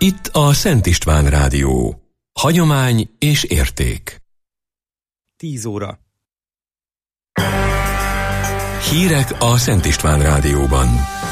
Itt a Szent István Rádió. Hagyomány és érték. 10 óra. Hírek a Szent István Rádióban.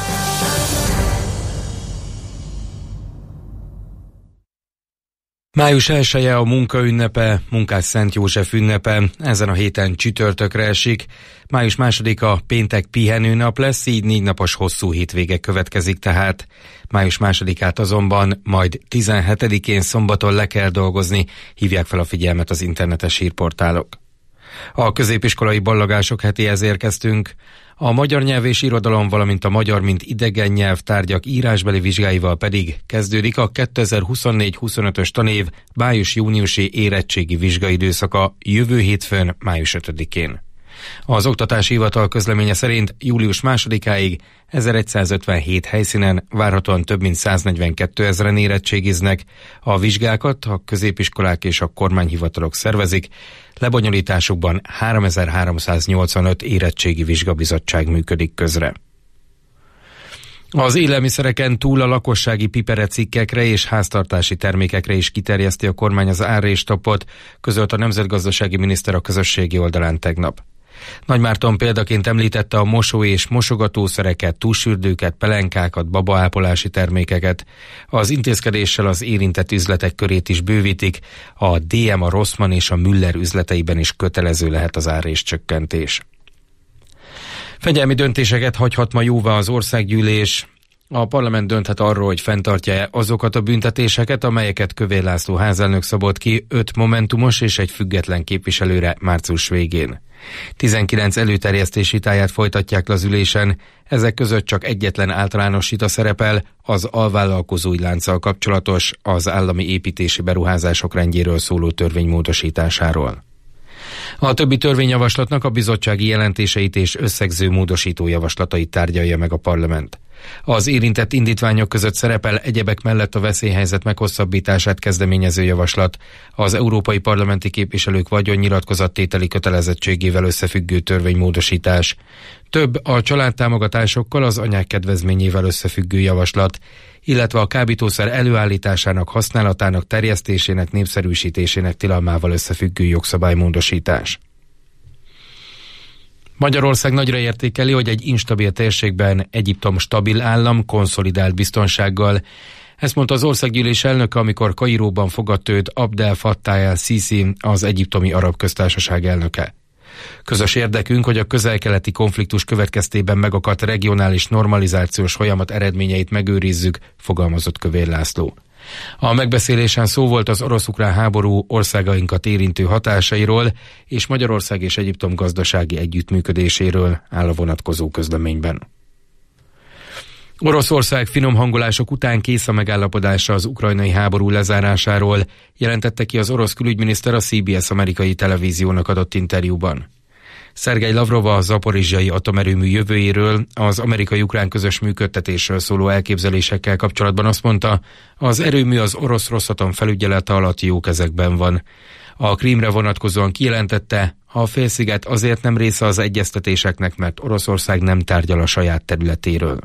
Május 1-e a munkaünnepe, Munkás Szent József ünnepe, ezen a héten csütörtökre esik. Május 2-a péntek pihenőnap lesz, így 4 napos hosszú hétvége következik tehát. Május 2-át azonban majd 17-én szombaton le kell dolgozni, hívják fel a figyelmet az internetes hírportálok. A középiskolai ballagások hetéhez érkeztünk. A magyar nyelv és irodalom, valamint a magyar mint idegen nyelv tárgyak írásbeli vizsgáival pedig kezdődik a 2024-25-ös tanév május-júniusi érettségi vizsgaidőszaka jövő hétfőn, május 5-én. Az Oktatási Hivatal közleménye szerint július 2-áig 1157 helyszínen várhatóan több mint 142 000-en érettségiznek. A vizsgákat a középiskolák és a kormányhivatalok szervezik, lebonyolításukban 3385 érettségi vizsgabizottság működik közre. Az élelmiszereken túl a lakossági piperecikkekre és háztartási termékekre is kiterjeszti a kormány az árréstopot, közölt a nemzetgazdasági miniszter a közösségi oldalán tegnap. Nagymárton példaként említette a mosó- és mosogatószereket, tusfürdőket, pelenkákat, babaápolási termékeket. Az intézkedéssel az érintett üzletek körét is bővítik, a DM, a Rossmann és a Müller üzleteiben is kötelező lehet az árréscsökkentés. Fegyelmi döntéseket hagyhat ma jóvá az országgyűlés. A parlament dönthet arról, hogy fenntartja-e azokat a büntetéseket, amelyeket Kövér László házelnök szabott ki 5 momentumos és egy független képviselőre március végén. 19 előterjesztési táját folytatják le az ülésen, ezek között csak egyetlen általánosítás szerepel, az alvállalkozói lánccal kapcsolatos, az állami építési beruházások rendjéről szóló törvény módosításáról. A többi törvényjavaslatnak a bizottsági jelentéseit és összegző módosító javaslatait tárgyalja meg a parlament. Az érintett indítványok között szerepel egyebek mellett a veszélyhelyzet meghosszabbítását kezdeményező javaslat, az európai parlamenti képviselők vagyonnyilatkozattételi kötelezettségével összefüggő törvénymódosítás, több a családtámogatásokkal, az anyák kedvezményével összefüggő javaslat, illetve a kábítószer előállításának, használatának, terjesztésének, népszerűsítésének tilalmával összefüggő jogszabálymódosítás. Magyarország nagyra értékeli, hogy egy instabil térségben Egyiptom stabil állam, konszolidált biztonsággal. Ezt mondta az országgyűlés elnöke, amikor Kairóban fogadta őt Abdel Fattah el-Sziszi, az Egyiptomi Arab Köztársaság elnöke. Közös érdekünk, hogy a közel-keleti konfliktus következtében megakadt regionális normalizációs folyamat eredményeit megőrizzük, fogalmazott Kövér László. A megbeszélésen szó volt az orosz-ukrán háború országainkat érintő hatásairól és Magyarország és Egyiptom gazdasági együttműködéséről, áll a vonatkozó közleményben. Oroszország finom hangolások után kész a megállapodásra az ukrajnai háború lezárásáról, jelentette ki az orosz külügyminiszter a CBS amerikai televíziónak adott interjúban. Szergej Lavrov a zaporizsjai atomerőmű jövőjéről, az amerikai-ukrán közös működtetésről szóló elképzelésekkel kapcsolatban azt mondta, az erőmű az orosz Rosszatom felügyelete alatt jó kezekben van. A Krímre vonatkozóan kijelentette, a félsziget azért nem része az egyeztetéseknek, mert Oroszország nem tárgyal a saját területéről.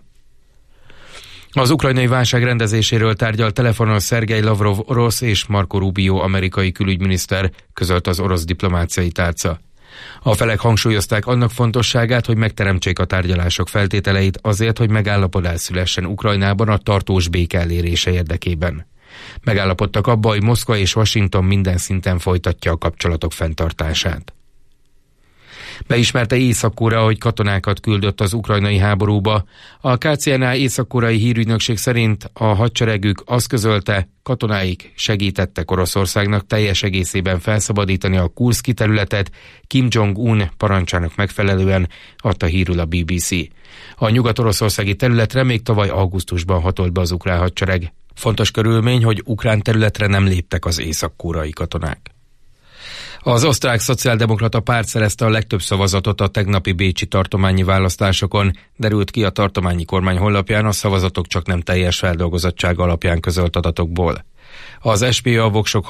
Az ukrajnai válság rendezéséről tárgyal telefonon Szergej Lavrov orosz és Marco Rubio amerikai külügyminiszter, közölt az orosz diplomáciai tárca. A felek hangsúlyozták annak fontosságát, hogy megteremtsék a tárgyalások feltételeit azért, hogy megállapodás szülessen Ukrajnában a tartós béke elérése érdekében. Megállapodtak abba, hogy Moszkva és Washington minden szinten folytatja a kapcsolatok fenntartását. Beismerte Észak-Korea, hogy katonákat küldött az ukrajnai háborúba. A KCNA észak-koreai hírügynökség szerint a hadseregük azt közölte, katonáik segítettek Oroszországnak teljes egészében felszabadítani a Kurszki területet, Kim Jong-un parancsának megfelelően, adta hírül a BBC. A nyugat-oroszországi területre még tavaly augusztusban hatolt be az ukrán hadsereg. Fontos körülmény, hogy ukrán területre nem léptek az észak-koreai katonák. Az osztrák szociáldemokrata párt szerezte a legtöbb szavazatot a tegnapi bécsi tartományi választásokon, derült ki a tartományi kormány honlapján a szavazatok csak nem teljes feldolgozottsága alapján közölt adatokból. Az SPA a voksok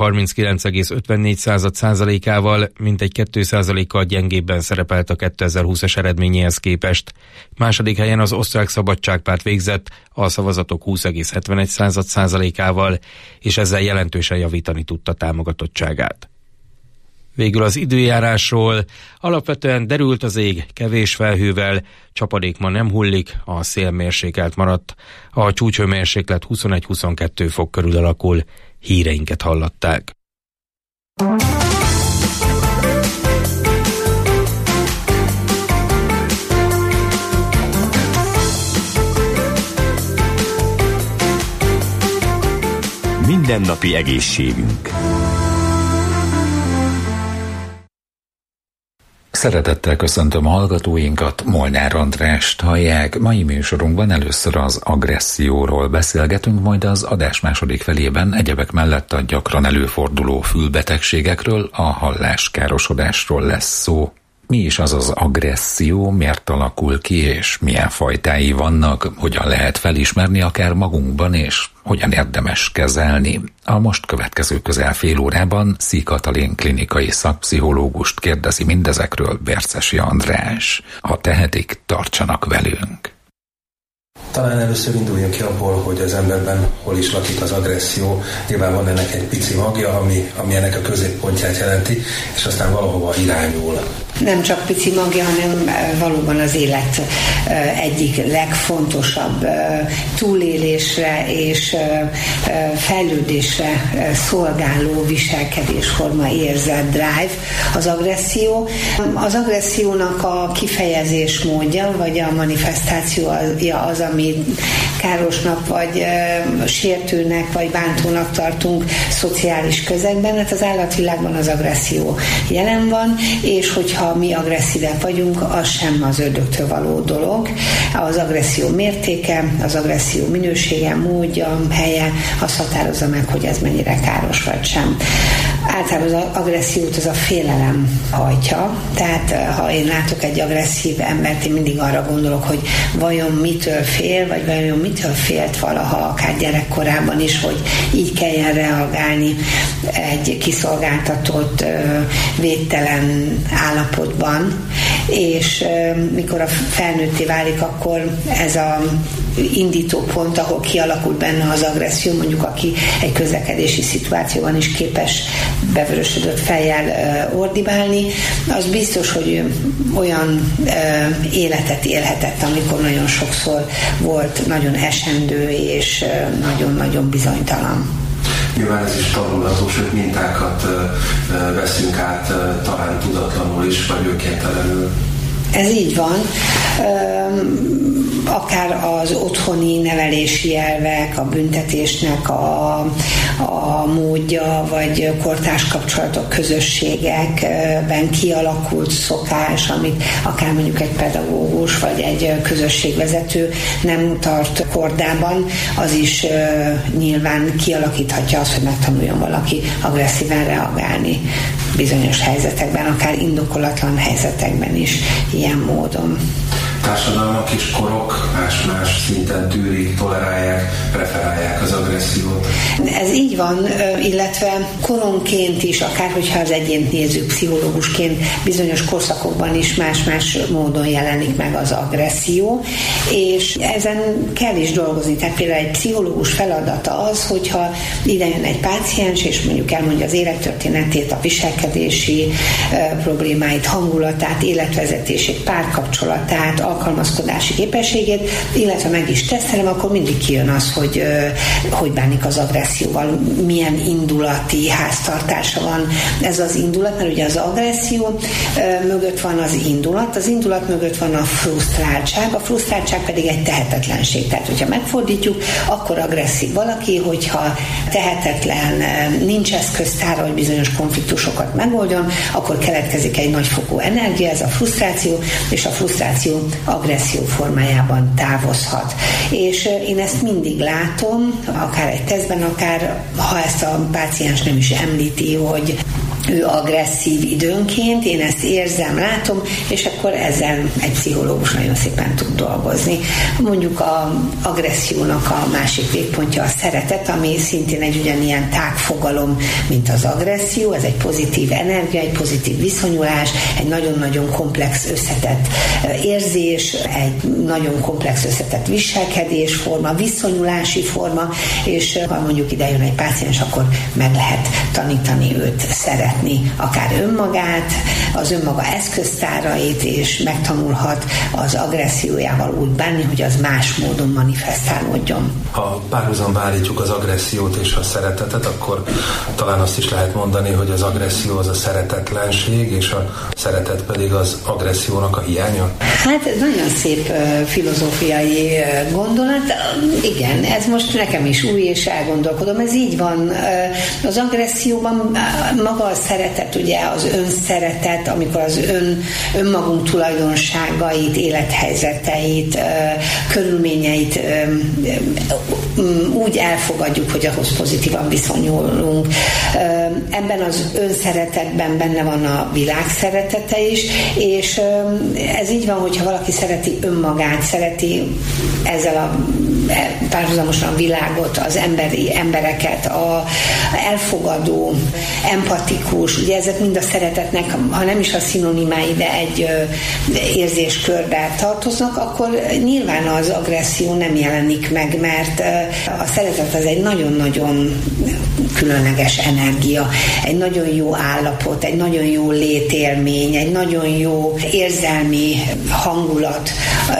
39,54%-ával mintegy 2%-kal gyengébben szerepelt a 2020-as eredményéhez képest. Második helyen az Osztrák Szabadságpárt végzett a szavazatok 20,71%-ával, és ezzel jelentősen javítani tudta támogatottságát. Végül az időjárásról. Alapvetően derült az ég, kevés felhővel, csapadék ma nem hullik, a szél mérsékelt maradt. A csúcshőmérséklet 21-22 fok körül alakul. Híreinket hallatták. Mindennapi egészségünk. Szeretettel köszöntöm a hallgatóinkat, Molnár Andrást hallják. Mai műsorunkban először az agresszióról beszélgetünk, majd az adás második felében egyebek mellett a gyakran előforduló fülbetegségekről, a halláskárosodásról lesz szó. Mi is az az agresszió, miért alakul ki, és milyen fajtái vannak, hogyan lehet felismerni akár magunkban, és hogyan érdemes kezelni. A most következő közel fél órában Szii Katalin klinikai szakpszichológust kérdezi mindezekről Berczesi András. Ha tehetik, tartsanak velünk. Talán először induljunk ki abból, hogy az emberben hol is lakik az agresszió. Nyilván van ennek egy pici magja, ami ennek a középpontját jelenti, és aztán valahova irányul. Nem csak pici magja, hanem valóban az élet egyik legfontosabb túlélésre és fejlődésre szolgáló viselkedésforma, érzet, drive, az agresszió. Az agressziónak a kifejezés módja, vagy a manifestációja az, ami károsnak, vagy sértőnek, vagy bántónak tartunk szociális közegben. Hát az állatvilágban az agresszió jelen van, és hogyha mi agresszívek vagyunk, az sem az ördögtől való dolog. Az agresszió mértéke, az agresszió minősége, módja, helye, az határozza meg, hogy ez mennyire káros vagy sem. Általában az agressziót az a félelem hajtja, tehát ha én látok egy agresszív embert, én mindig arra gondolok, hogy vajon mitől fél, vagy vajon mitől félt valaha, akár gyerekkorában is, hogy így kelljen reagálni egy kiszolgáltatott, védtelen állapotban, és mikor a felnőtté válik, akkor ez a indító pont, ahol kialakult benne az agresszió, mondjuk aki egy közlekedési szituációban is képes bevörösödött fejjel ordibálni, az biztos, hogy olyan életet élhetett, amikor nagyon sokszor volt nagyon esendő és nagyon-nagyon bizonytalan. Nyilván ez is tanulható, sőt mintákat veszünk át talán tudatlanul is, vagy önkéntelenül. Ez így van. Akár az otthoni nevelési elvek, a büntetésnek a módja, vagy kortárs kapcsolatok, közösségekben kialakult szokás, amit akár mondjuk egy pedagógus, vagy egy közösségvezető nem tart kordában, az is nyilván kialakíthatja azt, hogy megtanuljon valaki agresszíven reagálni bizonyos helyzetekben, akár indokolatlan helyzetekben is ilyen módon. Társadalmak és korok más-más szinten tűrik, tolerálják, preferálják az agressziót. Ez így van, illetve koronként is, akár hogyha az egyént nézzük pszichológusként, bizonyos korszakokban is más-más módon jelenik meg az agresszió, és ezen kell is dolgozni. Tehát például egy pszichológus feladata az, hogyha ide jön egy páciens, és mondjuk elmondja az élettörténetét, a viselkedési problémáit, hangulatát, életvezetését, párkapcsolatát, alkalmazkodási képességét, illetve meg is tesztelem, akkor mindig kijön az, hogy bánik az agresszióval, milyen indulati háztartása van ez az indulat, mert ugye az agresszió mögött van az indulat mögött van a frusztráltság pedig egy tehetetlenség. Tehát, hogyha megfordítjuk, akkor agresszív valaki, hogyha tehetetlen, nincs eszköztára, hogy bizonyos konfliktusokat megoldjon, akkor keletkezik egy nagyfokú energia, ez a frusztráció, és a frusztráció agresszió formájában távozhat. És én ezt mindig látom, akár egy tesztben, akár ha ezt a páciens nem is említi, hogy ő agresszív időnként, én ezt érzem, látom, és akkor ezzel egy pszichológus nagyon szépen tud dolgozni. Mondjuk az agressziónak a másik végpontja a szeretet, ami szintén egy ugyanilyen tágfogalom, mint az agresszió, ez egy pozitív energia, egy pozitív viszonyulás, egy nagyon-nagyon komplex összetett érzés, egy nagyon komplex összetett viselkedésforma, viszonyulási forma, és ha mondjuk ide jön egy páciens, akkor meg lehet tanítani őt szeretni, akár önmagát, az önmaga eszköztárait, és megtanulhat az agressziójával úgy bánni, hogy az más módon manifestálódjon. Ha párhuzamba állítjuk az agressziót és a szeretetet, akkor talán azt is lehet mondani, hogy az agresszió az a szeretetlenség, és a szeretet pedig az agressziónak a hiánya? Hát ez nagyon szép filozófiai gondolat. Igen, ez most nekem is új, és elgondolkodom. Ez így van. Az agresszióban maga a szeretet, ugye az önszeretet, amikor az önmagunk tulajdonságait, élethelyzeteit, körülményeit úgy elfogadjuk, hogy ahhoz pozitívan viszonyulunk. Ebben az önszeretetben benne van a világ szeretete is, és ez így van, hogyha valaki szereti önmagát, szereti ezzel a párhuzamosan a világot, az embereket, a elfogadó, empatikus, ugye ezek mind a szeretetnek, ha nem is a szinonimái, de egy érzéskörbe tartoznak, akkor nyilván az agresszió nem jelenik meg, mert a szeretet az egy nagyon-nagyon különleges energia, egy nagyon jó állapot, egy nagyon jó létélmény, egy nagyon jó érzelmi hangulat,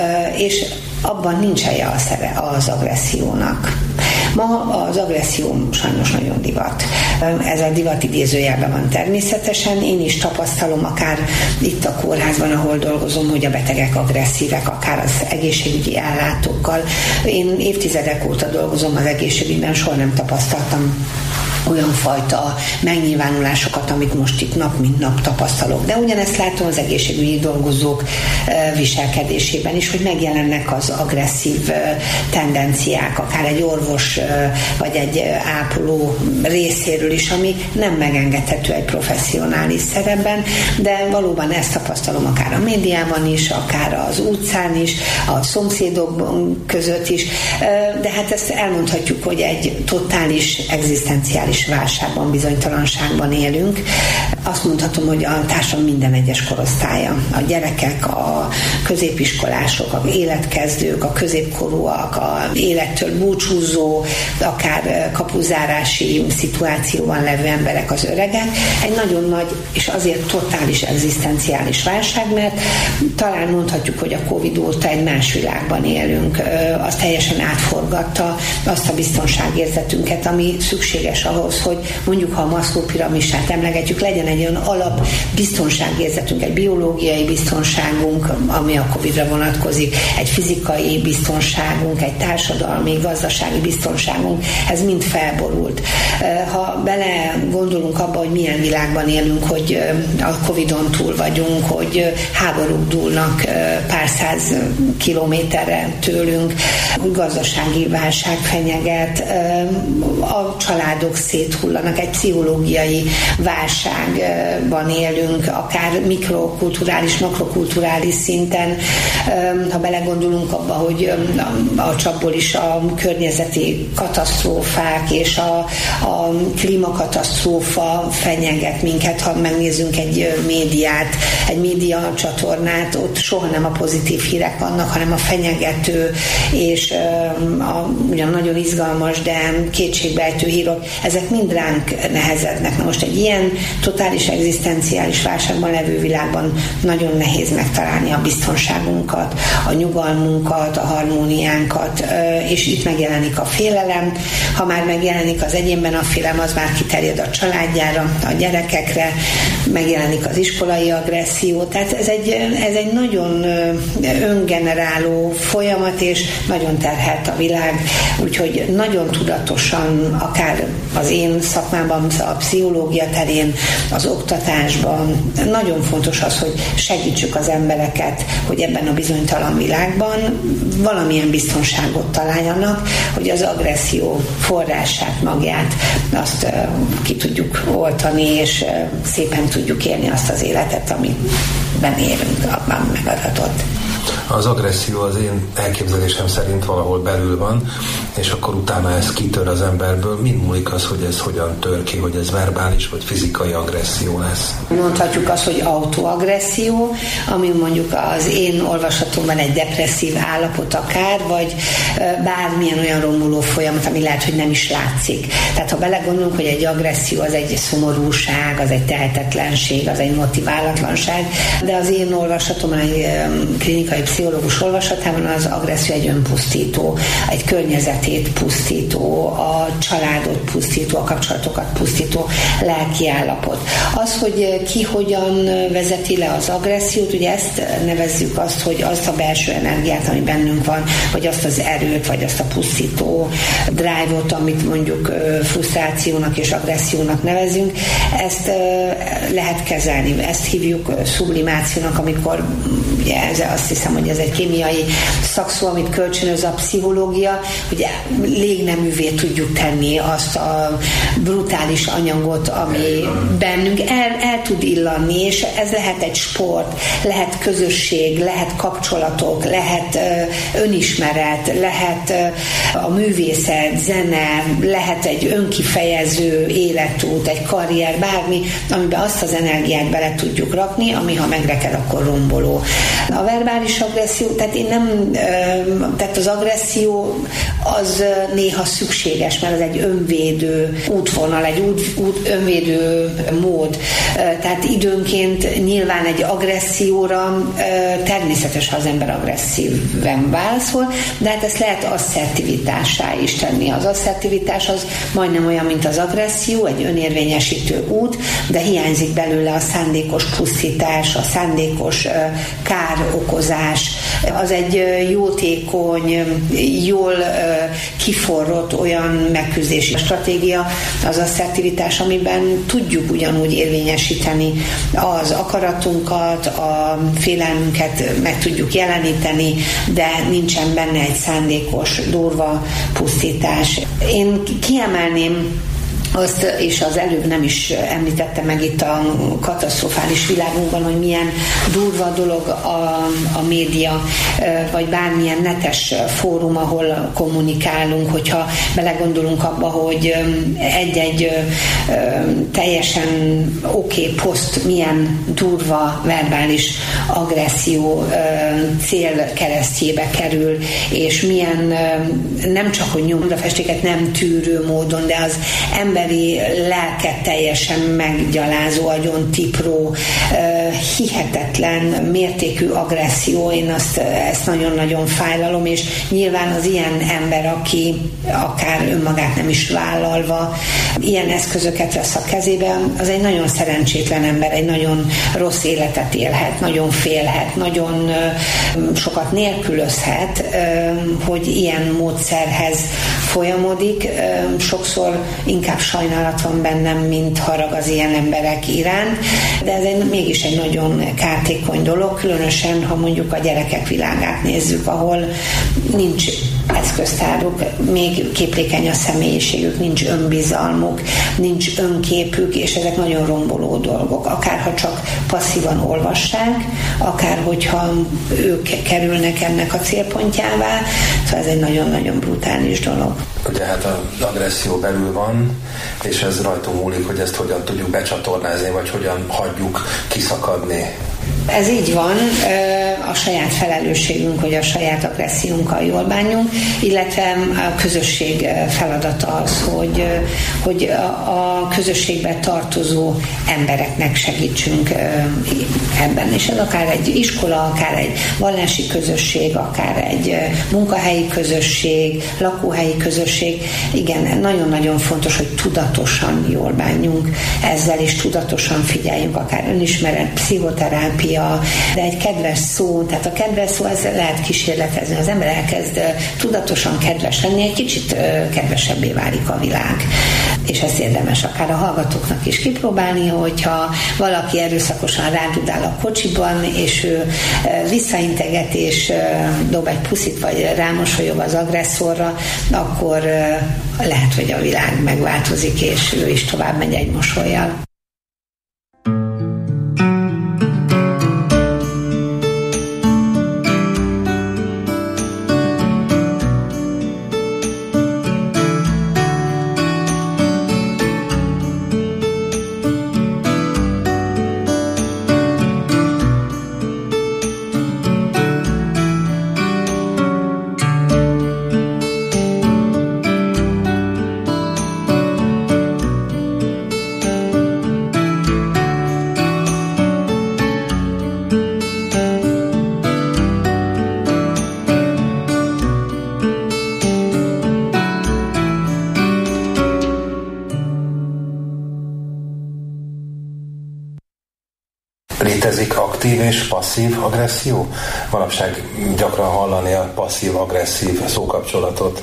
és abban nincs helye az agressziónak. Ma az agresszió sajnos nagyon divat. Ez a divat idézőjelben van természetesen. Én is tapasztalom, akár itt a kórházban, ahol dolgozom, hogy a betegek agresszívek, akár az egészségügyi ellátókkal. Én évtizedek óta dolgozom az egészségügyben, soha nem tapasztaltam olyan fajta megnyilvánulásokat, amit most itt nap mint nap tapasztalok. De ugyanezt látom az egészségügyi dolgozók viselkedésében is, hogy megjelennek az agresszív tendenciák, akár egy orvos vagy egy ápoló részéről is, ami nem megengedhető egy professzionális szerepben, de valóban ezt tapasztalom akár a médiában is, akár az utcán is, a szomszédok között is, de hát ezt elmondhatjuk, hogy egy totális egzisztenciális válságban, bizonytalanságban élünk. Azt mondhatom, hogy a társadalom minden egyes korosztálya, a gyerekek, a középiskolások, a életkezdők, a középkorúak, a élettől búcsúzó, akár kapuzárási szituációban levő emberek, az öregek, egy nagyon nagy és azért totális egzisztenciális válság, mert talán mondhatjuk, hogy a Covid óta egy más világban élünk. Az teljesen átforgatta azt a biztonságérzetünket, ami szükséges ahhoz, hogy mondjuk, ha a Maslow piramisát emlegetjük, legyen egy olyan alap biztonságérzetünk, egy biológiai biztonságunk, ami a Covid-ra vonatkozik, egy fizikai biztonságunk, egy társadalmi, gazdasági biztonságunk, ez mind felborult. Ha bele gondolunk abba, hogy milyen világban élünk, hogy a Covid-on túl vagyunk, hogy háborúk dúlnak pár száz kilométerre tőlünk, hogy gazdasági válság fenyeget, a családok széthullanak, egy pszichológiai válságban élünk, akár mikrokulturális, makrokulturális szinten. Ha belegondolunk abba, hogy a csapból is a környezeti katasztrófák és a klímakatasztrófa fenyeget minket, ha megnézzünk egy médiát, egy média csatornát, ott soha nem a pozitív hírek vannak, hanem a fenyegető és ugyan nagyon izgalmas, de kétségbejtő hírok, ezek mind ránk nehezednek. Na most egy ilyen totális egzisztenciális válságban levő világban nagyon nehéz megtalálni a biztonságunkat, a nyugalmunkat, a harmóniánkat, és itt megjelenik a félelem. Ha már megjelenik az egyénben a félelem, az már kiterjed a családjára, a gyerekekre, megjelenik az iskolai agresszió, tehát ez egy nagyon öngeneráló folyamat, és nagyon terhelt a világ, úgyhogy nagyon tudatosan, akár az én szakmában, a pszichológia terén, az oktatásban, nagyon fontos az, hogy segítsük az embereket, hogy ebben a bizonytalan világban valamilyen biztonságot találjanak, hogy az agresszió forrását, magját, azt ki tudjuk oltani, és szépen tudjuk élni azt az életet, amiben élünk, abban megadatott. Az agresszió az én elképzelésem szerint valahol belül van, és akkor utána ez kitör az emberből. Mind múlik az, hogy ez hogyan tör ki, hogy ez verbális vagy fizikai agresszió lesz? Mondhatjuk azt, hogy autoagresszió, ami mondjuk az én olvasatomban egy depresszív állapot akár, vagy bármilyen olyan romuló folyamat, ami lehet, hogy nem is látszik. Tehát ha belegondolunk, hogy egy agresszió az egy szomorúság, az egy tehetetlenség, az egy motiválatlanság, de az én olvasatomban, egy klinikai pszichológus olvasatában az agresszió egy önpusztító, egy környezetét pusztító, a családot pusztító, a kapcsolatokat pusztító lelki állapot. Az, hogy ki hogyan vezeti le az agressziót, ugye ezt nevezzük azt, hogy azt a belső energiát, ami bennünk van, vagy azt az erőt, vagy azt a pusztító drive-ot, amit mondjuk frusztrációnak és agressziónak nevezünk, ezt lehet kezelni. Ezt hívjuk sublimációnak, amikor ugye azt hiszem, hogy ez egy kémiai szakszó, amit kölcsönöz a pszichológia, hogy légneművé tudjuk tenni azt a brutális anyagot, ami bennünk el tud illanni, és ez lehet egy sport, lehet közösség, lehet kapcsolatok, lehet önismeret, lehet a művészet, zene, lehet egy önkifejező életút, egy karrier, bármi, amiben azt az energiát bele tudjuk rakni, ami ha megreked, akkor romboló. A verbális agresszió, tehát az agresszió az néha szükséges, mert az egy önvédő útvonal, egy önvédő mód. Tehát időnként nyilván egy agresszióra természetes, ha az ember agresszíven válaszol, de hát ezt lehet asszertivitássá is tenni. Az asszertivitás az majdnem olyan, mint az agresszió, egy önérvényesítő út, de hiányzik belőle a szándékos pusztítás, a szándékos károkozás. Az egy jótékony, jól kiforrott olyan megküzdési stratégia, az asszertivitás, amiben tudjuk ugyanúgy érvényesíteni az akaratunkat, a félelmünket meg tudjuk jeleníteni, de nincsen benne egy szándékos, durva pusztítás. Én kiemelném azt, és az előbb nem is említette meg itt a katasztrofális világunkban, hogy milyen durva dolog a média, vagy bármilyen netes fórum, ahol kommunikálunk, hogyha belegondolunk abba, hogy egy-egy teljesen oké poszt milyen durva verbális agresszió célkeresztjébe kerül, és milyen nem csak, hogy nyomdafestéket nem tűrő módon, de az emberi lelket teljesen meggyalázó, agyon tipró, hihetetlen mértékű agresszió. Én ezt nagyon-nagyon fájlalom, és nyilván az ilyen ember, aki akár önmagát nem is vállalva ilyen eszközöket vesz a kezébe, az egy nagyon szerencsétlen ember, egy nagyon rossz életet élhet, nagyon félhet, nagyon sokat nélkülözhet, hogy ilyen módszerhez folyamodik. Sokszor inkább sajnálat van bennem, mint harag az ilyen emberek iránt, de ez mégis egy nagyon kártékony dolog, különösen, ha mondjuk a gyerekek világát nézzük, ahol nincs eszköztáruk, még képlékeny a személyiségük, nincs önbizalmuk, nincs önképük, és ezek nagyon romboló dolgok. Akár ha csak passzívan olvassák, akár hogyha ők kerülnek ennek a célpontjává, szóval ez egy nagyon-nagyon brutális dolog. Ugye hát az agresszió belül van, és ez rajtunk múlik, hogy ezt hogyan tudjuk becsatornázni, vagy hogyan hagyjuk kiszakadni Ez így van, a saját felelősségünk, hogy a saját agressziónkkal jól bánjunk, illetve a közösség feladata az, hogy a közösségbe tartozó embereknek segítsünk ebben. És ez akár egy iskola, akár egy vallási közösség, akár egy munkahelyi közösség, lakóhelyi közösség. Igen, nagyon-nagyon fontos, hogy tudatosan jól bánjunk ezzel, és tudatosan figyeljünk, akár önismeret, pszichoterápia, de egy kedves szó, tehát a kedves szó, ezzel lehet kísérletezni, az ember elkezd tudatosan kedves lenni, egy kicsit kedvesebbé válik a világ. És ezt érdemes akár a hallgatóknak is kipróbálni, hogyha valaki erőszakosan rádudál a kocsiban, és ő visszainteget, és dob egy puszit, vagy rámosolyog az agresszorra, akkor lehet, hogy a világ megváltozik, és ő is tovább megy egy mosollyal. Létezik aktív és passzív agresszió? Manapság gyakran hallani a passzív-agresszív szókapcsolatot.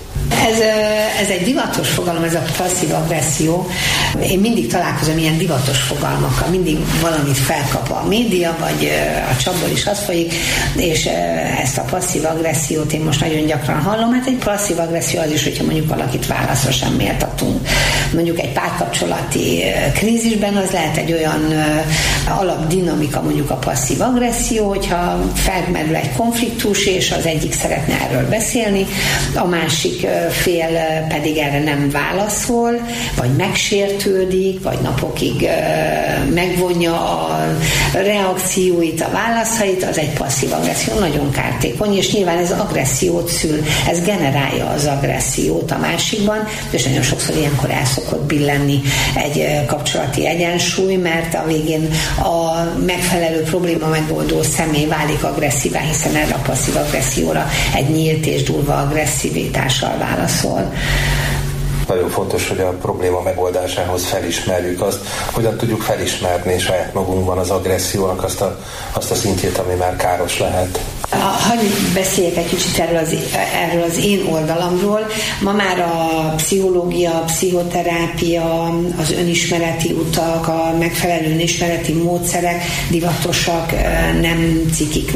Ez egy divatos fogalom, ez a passzív agresszió. Én mindig találkozom ilyen divatos fogalmakkal, mindig valamit felkap a média, vagy a csapból is az folyik, és ezt a passzív agressziót én most nagyon gyakran hallom. Hát egy passzív agresszió az is, hogyha mondjuk valakit válaszra sem méltatunk. Mondjuk egy párkapcsolati krízisben az lehet egy olyan alapdinamika, mondjuk a passzív agresszió, hogyha felmerül egy konfliktus, és az egyik szeretne erről beszélni, a másik fél pedig erre nem válaszol, vagy megsértődik, vagy napokig megvonja a reakcióit, a válaszait, az egy passzív agresszió, nagyon kártékony, és nyilván ez agressziót szül, ez generálja az agressziót a másikban, és nagyon sokszor ilyenkor el szokott billenni egy kapcsolati egyensúly, mert a végén a megfelelő probléma megoldó személy válik agresszívá, hiszen erre a passzív agresszióra egy nyílt és durva agresszivitással válaszol. Nagyon fontos, hogy a probléma megoldásához felismerjük azt, hogyan tudjuk felismerni saját magunkban az agressziónak azt a szintjét, ami már káros lehet. Hagyj beszéljek egy kicsit erről az én oldalamról. Ma már a pszichológia, a pszichoterápia, az önismereti utak, a megfelelő önismereti módszerek divatosak, nem cikik,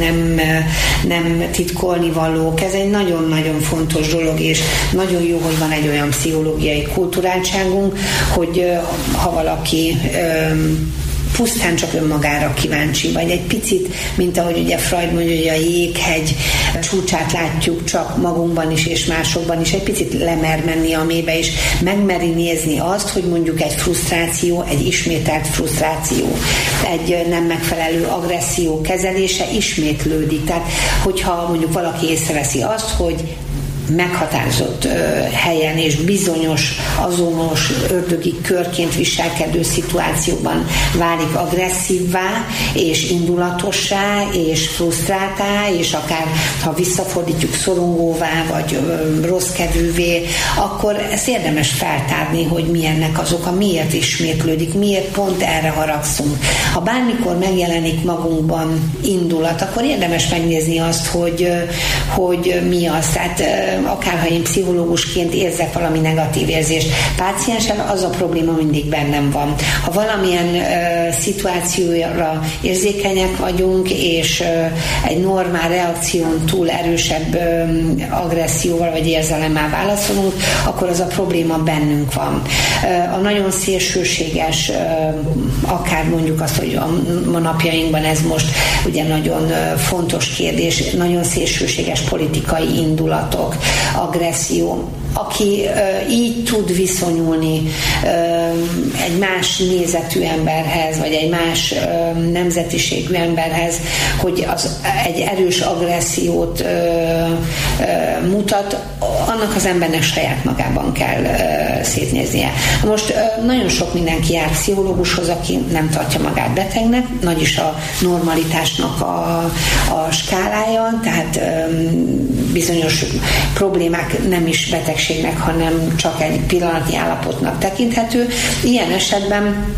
nem titkolni valók. Ez egy nagyon-nagyon fontos dolog, és nagyon jó, hogy van egy olyan pszichológiai kulturáltságunk, hogy ha valaki pusztán csak önmagára kíváncsi, vagy egy picit, mint ahogy ugye Freud mondja, hogy a jéghegy csúcsát látjuk csak magunkban is és másokban is, egy picit lemer menni a mélybe, és megmeri nézni azt, hogy mondjuk egy frusztráció, egy ismételt frusztráció, egy nem megfelelő agresszió kezelése ismétlődik. Tehát, hogyha mondjuk valaki észreveszi azt, hogy meghatározott helyen és bizonyos, azonos ördögi körként viselkedő szituációban válik agresszívvá, és indulatossá, és frusztráltá, és akár, ha visszafordítjuk, szorongóvá, vagy rosszkedvűvé, akkor ezt érdemes feltárni, hogy milyennek az oka, miért ismétlődik, miért pont erre haragszunk. Ha bármikor megjelenik magunkban indulat, akkor érdemes megnézni azt, hogy mi az. Tehát akárha én pszichológusként érzek valami negatív érzést páciensen, az a probléma mindig bennem van. Ha valamilyen szituációra érzékenyek vagyunk, és egy normál reakción túl erősebb agresszióval vagy érzelemmel válaszolunk, akkor az a probléma bennünk van. A nagyon szélsőséges, akár mondjuk azt, hogy a napjainkban ez most ugye nagyon fontos kérdés, nagyon szélsőséges politikai indulatok, agresszió. aki így tud viszonyulni egy más nézetű emberhez, vagy egy más nemzetiségű emberhez, hogy egy erős agressziót mutat, annak az embernek saját magában kell szétnéznie. Most nagyon sok mindenki jár pszichológushoz, aki nem tartja magát betegnek, nagy is a normalitásnak a skálája, tehát bizonyos problémák nem is betegségnek, hanem csak egy pillanatnyi állapotnak tekinthető. Ilyen esetben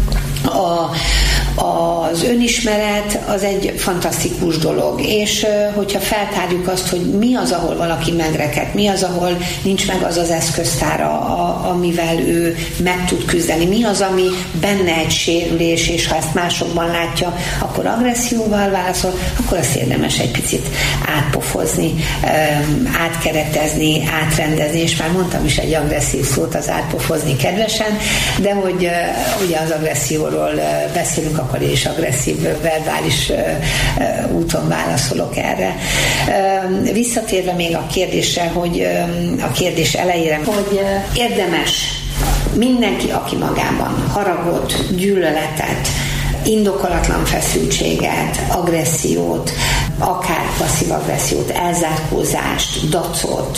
az önismeret az egy fantasztikus dolog, és hogyha feltárjuk azt, hogy mi az, ahol valaki megrekedt, mi az, ahol nincs meg az az eszköztára, amivel ő meg tud küzdeni, mi az, ami benne egy sérülés, és ha ezt másokban látja, akkor agresszióval válaszol, akkor azt érdemes egy picit átpofozni, átkeretezni, átrendezni, és már mondtam is egy agresszív szót, az átpofozni kedvesen, de hogy ugye az agresszióról beszélünk, akkor is agresszív verbális úton válaszolok erre. Visszatérve még a kérdésre, hogy a kérdés elejére, hogy érdemes mindenki, aki magában haragot, gyűlöletet, indokolatlan feszültséget, agressziót, akár passzív agressziót, elzárkózást, dacot,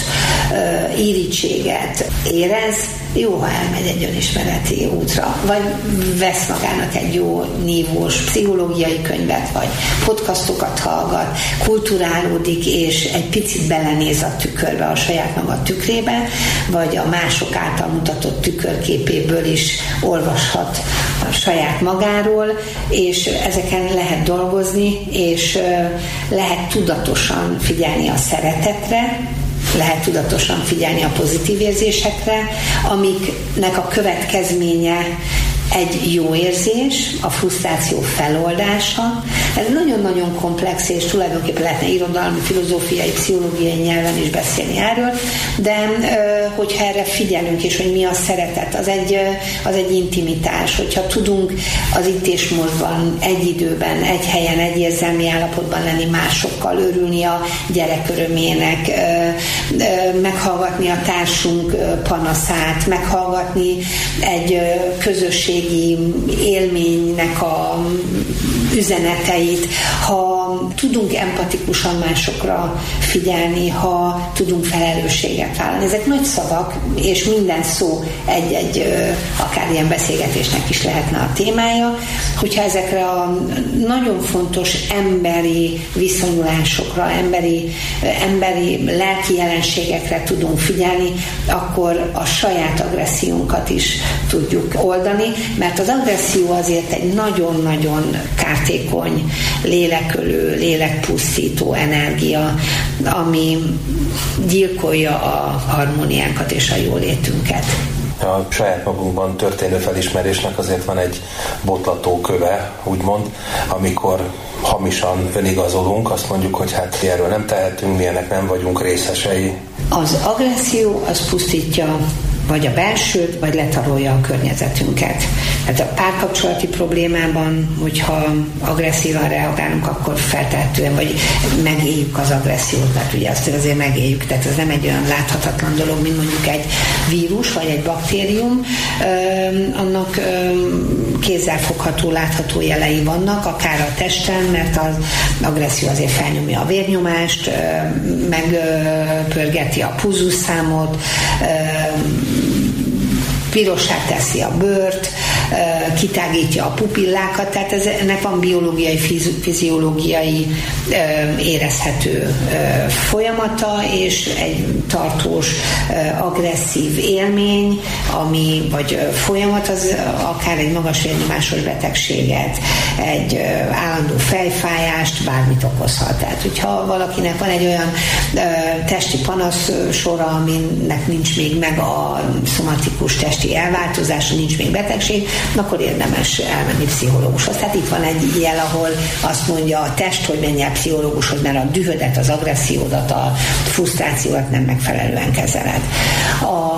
irítséget érez, jó, ha elmegy egy önismereti útra, vagy vesz magának egy jó nívós pszichológiai könyvet, vagy podcastokat hallgat, kulturálódik, és egy picit belenéz a tükörbe, a saját maga tükrébe, vagy a mások által mutatott tükörképéből is olvashat a saját magáról, és ezeken lehet dolgozni, és lehet tudatosan figyelni a szeretetre, lehet tudatosan figyelni a pozitív érzésekre, amiknek a következménye egy jó érzés, a frusztráció feloldása. Ez nagyon-nagyon komplex, és tulajdonképpen lehetne irodalmi, filozófiai, pszichológiai nyelven is beszélni erről, de hogyha erre figyelünk, és hogy mi a szeretet, az egy intimitás, hogyha tudunk az itt és mostban, egy időben, egy helyen, egy érzelmi állapotban lenni másokkal, örülni a gyerek örömének, meghallgatni a társunk panaszát, meghallgatni egy közösségi élménynek a üzeneteit, ha tudunk empatikusan másokra figyelni, ha tudunk felelősséget vállalni. Ezek nagy szavak, és minden szó egy akár ilyen beszélgetésnek is lehetne a témája, hogyha ezekre a nagyon fontos emberi viszonyulásokra, emberi lelki jelenségekre tudunk figyelni, akkor a saját agressziónkat is tudjuk oldani, mert az agresszió azért egy nagyon-nagyon kártékony, lélekölő, lélekpusztító energia, ami gyilkolja a harmóniánkat és a jólétünket. A saját magunkban történő felismerésnek azért van egy botlató köve, úgymond, amikor hamisan önigazolunk, azt mondjuk, hogy hát erről nem tehetünk, mi ennek nem vagyunk részesei. Az agresszió az pusztítja vagy a belsőt, vagy letarolja a környezetünket. Tehát a párkapcsolati problémában, hogyha agresszívan reagálunk, akkor feltehetően, vagy megéljük az agressziót, mert ugye azt azért megéljük, tehát ez nem egy olyan láthatatlan dolog, mint mondjuk egy vírus, vagy egy baktérium. Annak kézzelfogható, látható jelei vannak, akár a testen, mert az agresszió azért felnyomja a vérnyomást, megpörgeti a pulzusszámot, pirossá teszi a bőrt, kitágítja a pupillákat, tehát ennek van biológiai, fiziológiai érezhető folyamata, és egy tartós, agresszív élmény, vagy folyamat, az akár egy magas vérnyomásos betegséget, egy állandó fejfájást, bármit okozhat. Tehát, hogyha valakinek van egy olyan testi panasz sora, aminek nincs még meg a szomatikus testi elváltozása, nincs még betegség, akkor érdemes elmenni pszichológushoz. Tehát itt van egy jel, ahol azt mondja a test, hogy menj el pszichológushoz, mert a dühödet, az agressziódat, a frusztrációt nem megfelelően kezeled. A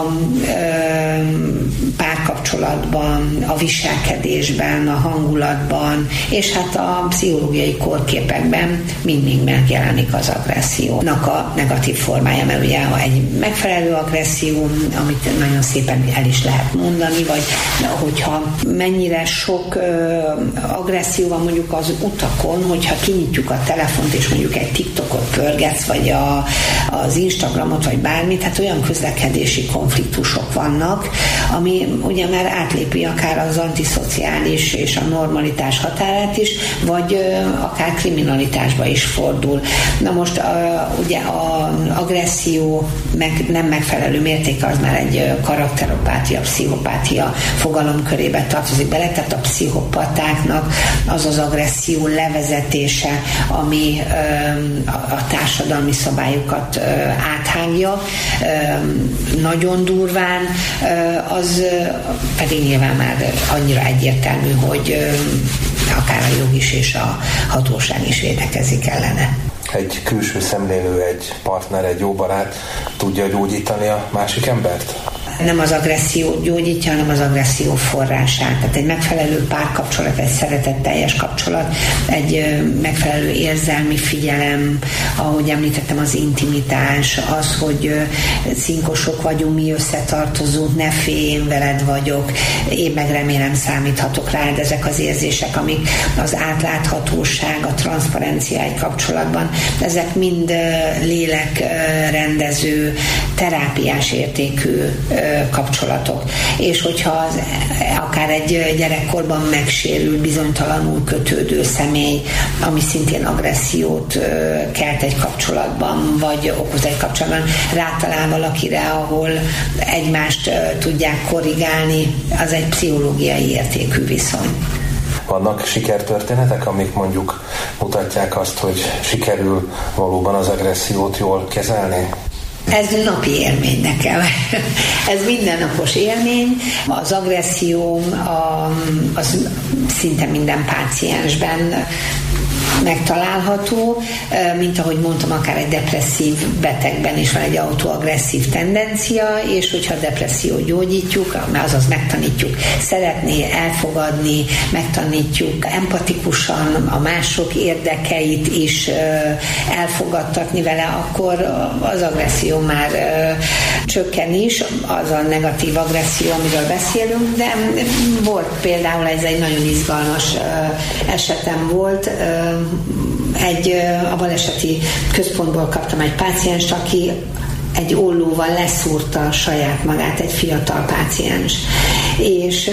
párkapcsolatban, a viselkedésben, a hangulatban, és hát a pszichológiai kórképekben mindig megjelenik az agressziónak a negatív formája, mert ugye egy megfelelő agresszió, amit nagyon szépen el is lehet mondani, vagy hogyha mennyire sok agresszió van mondjuk az utakon, hogyha kinyitjuk a telefont, és mondjuk egy TikTokot pörgetsz, vagy az Instagramot, vagy bármit, hát olyan közlekedési konfliktusok vannak, ami ugye már átlépi akár az antiszociális és a normalitás határát is, vagy akár kriminalitásba is fordul. Na most ugye az agresszió nem megfelelő mértéke, az már egy karakteropátia, pszichopátia fogalomkörébe tartozik bele, tehát a pszichopatáknak az agresszió levezetése, ami a társadalmi szabályokat áthágja, nagyon durván, az pedig nyilván már annyira egyértelmű, hogy akár a jog is és a hatóság is védekezik ellene. Egy külső szemlélő, egy partner, egy jó barát tudja gyógyítani a másik embert? Nem az agresszió gyógyítja, hanem az agresszió forrását. Tehát egy megfelelő párkapcsolat, egy szeretetteljes kapcsolat, egy megfelelő érzelmi figyelem, ahogy említettem, az intimitás, az, hogy cinkosok vagyunk, mi összetartozunk, ne félj, én veled vagyok, én meg remélem számíthatok rád, ezek az érzések, amik az átláthatóság, a transzparencia egy kapcsolatban, ezek mind lélekrendező, terápiás értékű kapcsolatok. És hogyha akár egy gyerekkorban megsérül, bizonytalanul kötődő személy, ami szintén agressziót kelt egy kapcsolatban, vagy okoz egy kapcsolatban, rátalál valakire, ahol egymást tudják korrigálni, az egy pszichológiai értékű viszony. Vannak sikertörténetek, amik mondjuk mutatják azt, hogy sikerül valóban az agressziót jól kezelni? Ez napi élmény nekem. Ez mindennapos élmény. Az agresszió az szinte minden páciensben megtalálható, mint ahogy mondtam, akár egy depresszív betegben is van egy autoagresszív tendencia, és hogyha a depressziót gyógyítjuk, azaz megtanítjuk szeretni, elfogadni, megtanítjuk empatikusan a mások érdekeit is elfogadtatni vele, akkor az agresszió már csökken is, az a negatív agresszió, amiről beszélünk, de volt például, ez egy nagyon izgalmas esetem volt, a baleseti központból kaptam egy pácienst, aki egy ollóval leszúrta saját magát, egy fiatal páciens. És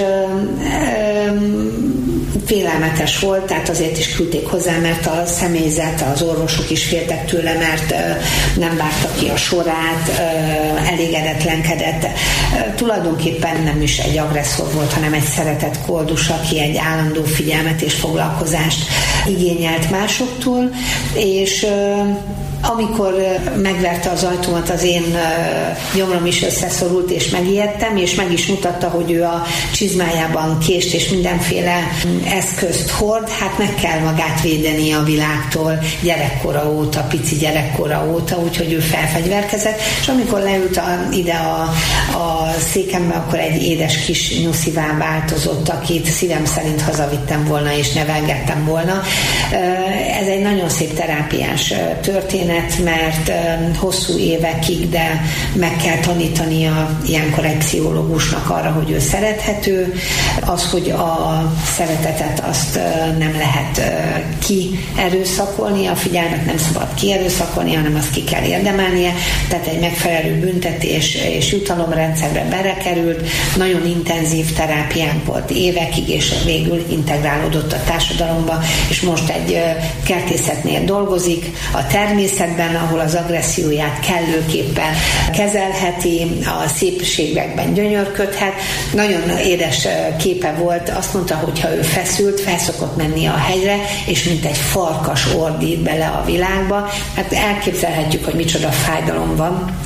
félelmetes volt, tehát azért is küldték hozzá, mert a személyzet, az orvosok is féltek tőle, mert nem várta ki a sorát, elégedetlenkedett. Tulajdonképpen nem is egy agresszor volt, hanem egy szeretett koldus, aki egy állandó figyelmet és foglalkozást igényelt másoktól, és amikor megverte az ajtómat, az én gyomrom is összeszorult, és megijedtem, és meg is mutatta, hogy ő a csizmájában kést és mindenféle eszközt hord, hát meg kell magát védeni a világtól gyerekkora óta, pici gyerekkora óta, úgyhogy ő felfegyverkezett, és amikor leült ide a székembe, akkor egy édes kis nyuszivá változott, akit szívem szerint hazavittem volna, és nevelgettem volna. Ez egy nagyon szép terápiás történet, mert hosszú évekig, de meg kell tanítania ilyenkor egy pszichológusnak arra, hogy ő szerethető, az, hogy a szeretetet azt nem lehet kierőszakolni, a figyelmet nem szabad kierőszakolni, hanem azt ki kell érdemelnie, tehát egy megfelelő büntetés és jutalomrendszerbe belekerült, nagyon intenzív terápiánk volt évekig, és végül integrálódott a társadalomba, és most egy kertészetnél dolgozik, a természetben, ahol az agresszióját kellőképpen kezelheti, a szépségekben gyönyörködhet. Nagyon édes képe volt, azt mondta, hogy ha ő feszült, felszokott menni a hegyre, és mint egy farkas ordít bele a világba. Hát elképzelhetjük, hogy micsoda fájdalom van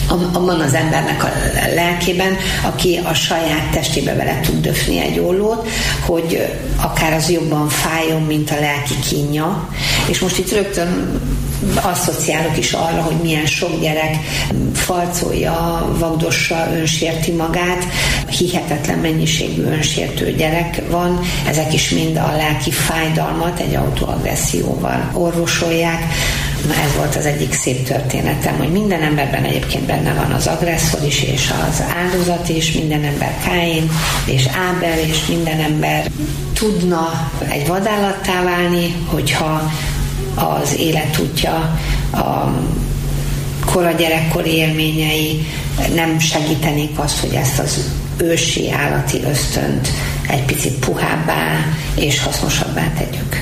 van az embernek a lelkében, aki a saját testébe vele tud döfni egy ollót, hogy akár az jobban fájjon, mint a lelki kínja. És most itt rögtön asszociálok is arra, hogy milyen sok gyerek falcolja, vagdossa, önsérti magát. Hihetetlen mennyiségű önsértő gyerek van. Ezek is mind a lelki fájdalmat egy autoagresszióval orvosolják. Ez volt az egyik szép történetem, hogy minden emberben egyébként benne van az agresszor is, és az áldozat is, minden ember Káin és Ábel, és minden ember tudna egy vadállattá válni, hogyha az életútja, a kora gyerekkori élményei nem segítenék azt, hogy ezt az ősi állati ösztönt egy picit puhábbá és hasznosabbá tegyük.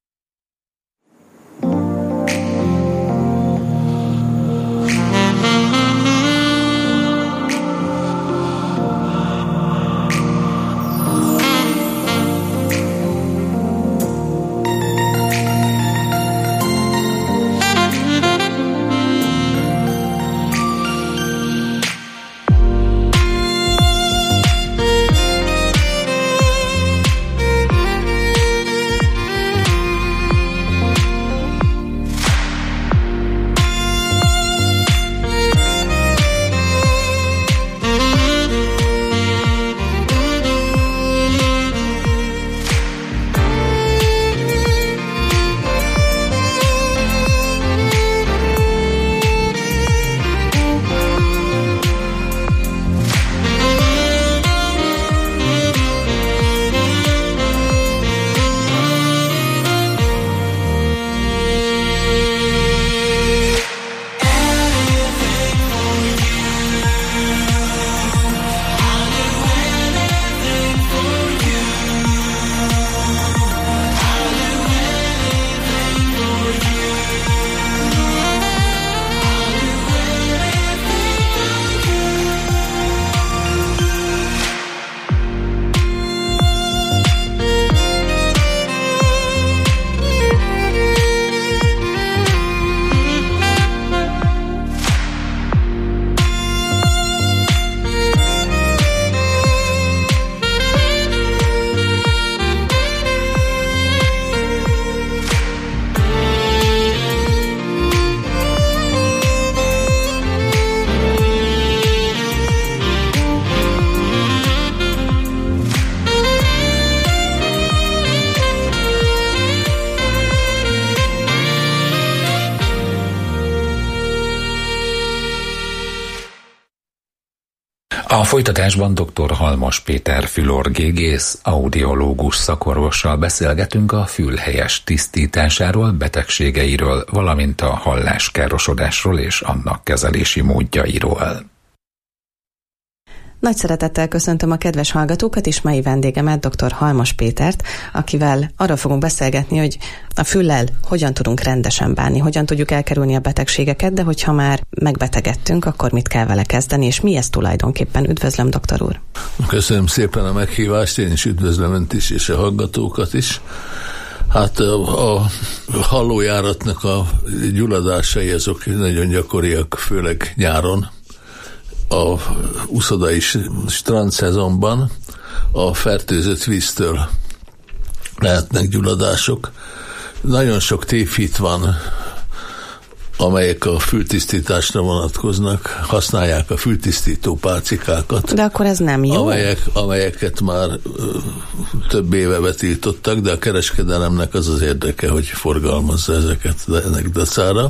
A folytatásban dr. Halmos Péter fülorgégész, audiológus szakorvossal beszélgetünk a fül helyes tisztításáról, betegségeiről, valamint a halláskárosodásról és annak kezelési módjairól. Nagy szeretettel köszöntöm a kedves hallgatókat és mai vendégemet, dr. Halmos Pétert, akivel arról fogunk beszélgetni, hogy a füllel hogyan tudunk rendesen bánni, hogyan tudjuk elkerülni a betegségeket, de hogyha már megbetegedtünk, akkor mit kell vele kezdeni, és mi ez tulajdonképpen? Üdvözlöm, doktor úr! Köszönöm szépen a meghívást, én is üdvözlöm önt is, és a hallgatókat is. Hát a hallójáratnak a gyulladásai azok nagyon gyakoriak, főleg nyáron. A uszodai strandszezonban a fertőzött víztől lehetnek gyulladások. Nagyon sok tévhit van, amelyek a fültisztításra vonatkoznak, használják a fültisztító pálcikákat. De akkor ez nem jó? Amelyeket már több éve betiltottak, de a kereskedelemnek az érdeke, hogy forgalmazza ezeket ennek dacára.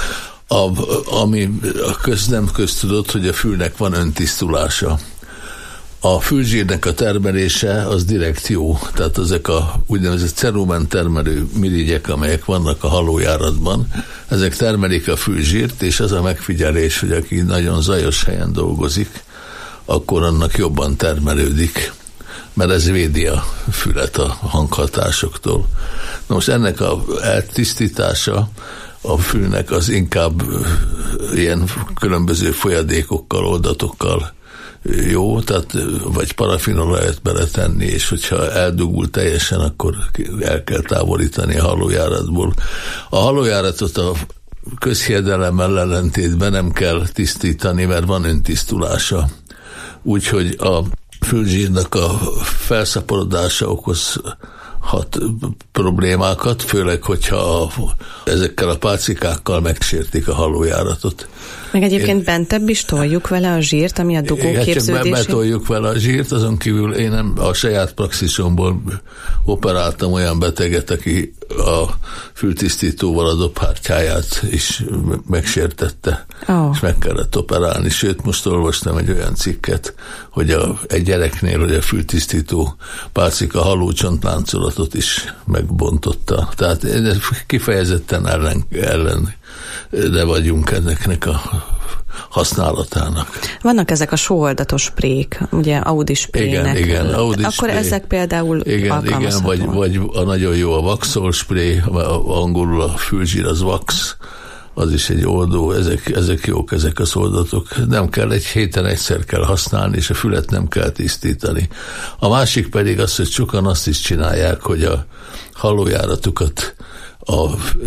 Ami nem köztudott, hogy a fülnek van öntisztulása. A fülzsírnek a termelése az direkt jó, tehát ezek a úgynevezett cerumen termelő mirigyek, amelyek vannak a hallójáratban, ezek termelik a fülzsírt, és az a megfigyelés, hogy aki nagyon zajos helyen dolgozik, akkor annak jobban termelődik, mert ez védi a fület a hanghatásoktól. Na most ennek a eltisztítása a fülnek az inkább ilyen különböző folyadékokkal, oldatokkal jó, tehát vagy parafinolajat beletenni, és hogyha eldugul teljesen, akkor el kell távolítani a hallójáratból. A hallójáratot közhiedelemmel ellentétben nem kell tisztítani, mert van öntisztulása. Úgyhogy a fülzsírnak a felszaporodása okozhat problémákat, főleg, hogyha ezekkel a pálcikákkal megsértik a hallójáratot. Meg egyébként bentebb is toljuk vele a zsírt, ami a dugó képződését? Csak betoljuk vele a zsírt, azon kívül én nem a saját praxisomból operáltam olyan beteget, aki a fültisztítóval a dobhártyáját is megsértette, és meg kellett operálni. Sőt, most olvastam egy olyan cikket, hogy egy gyereknél, hogy a fültisztító pálcika hallócsontláncolatot is megbontotta. Tehát kifejezetten ellen de vagyunk ennek a használatának. Vannak ezek a sóoldatos sprék, ugye Audi sprének. Igen, Audi akkor spré. Ezek például alkalmazhatóak. Igen, vagy a nagyon jó a Waxol spré, angolul a fülzsír az Wax, az is egy oldó, ezek jók, ezek az oldatok. Nem kell, egy héten egyszer kell használni, és a fület nem kell tisztítani. A másik pedig az, hogy sokan azt is csinálják, hogy a hallójáratukat a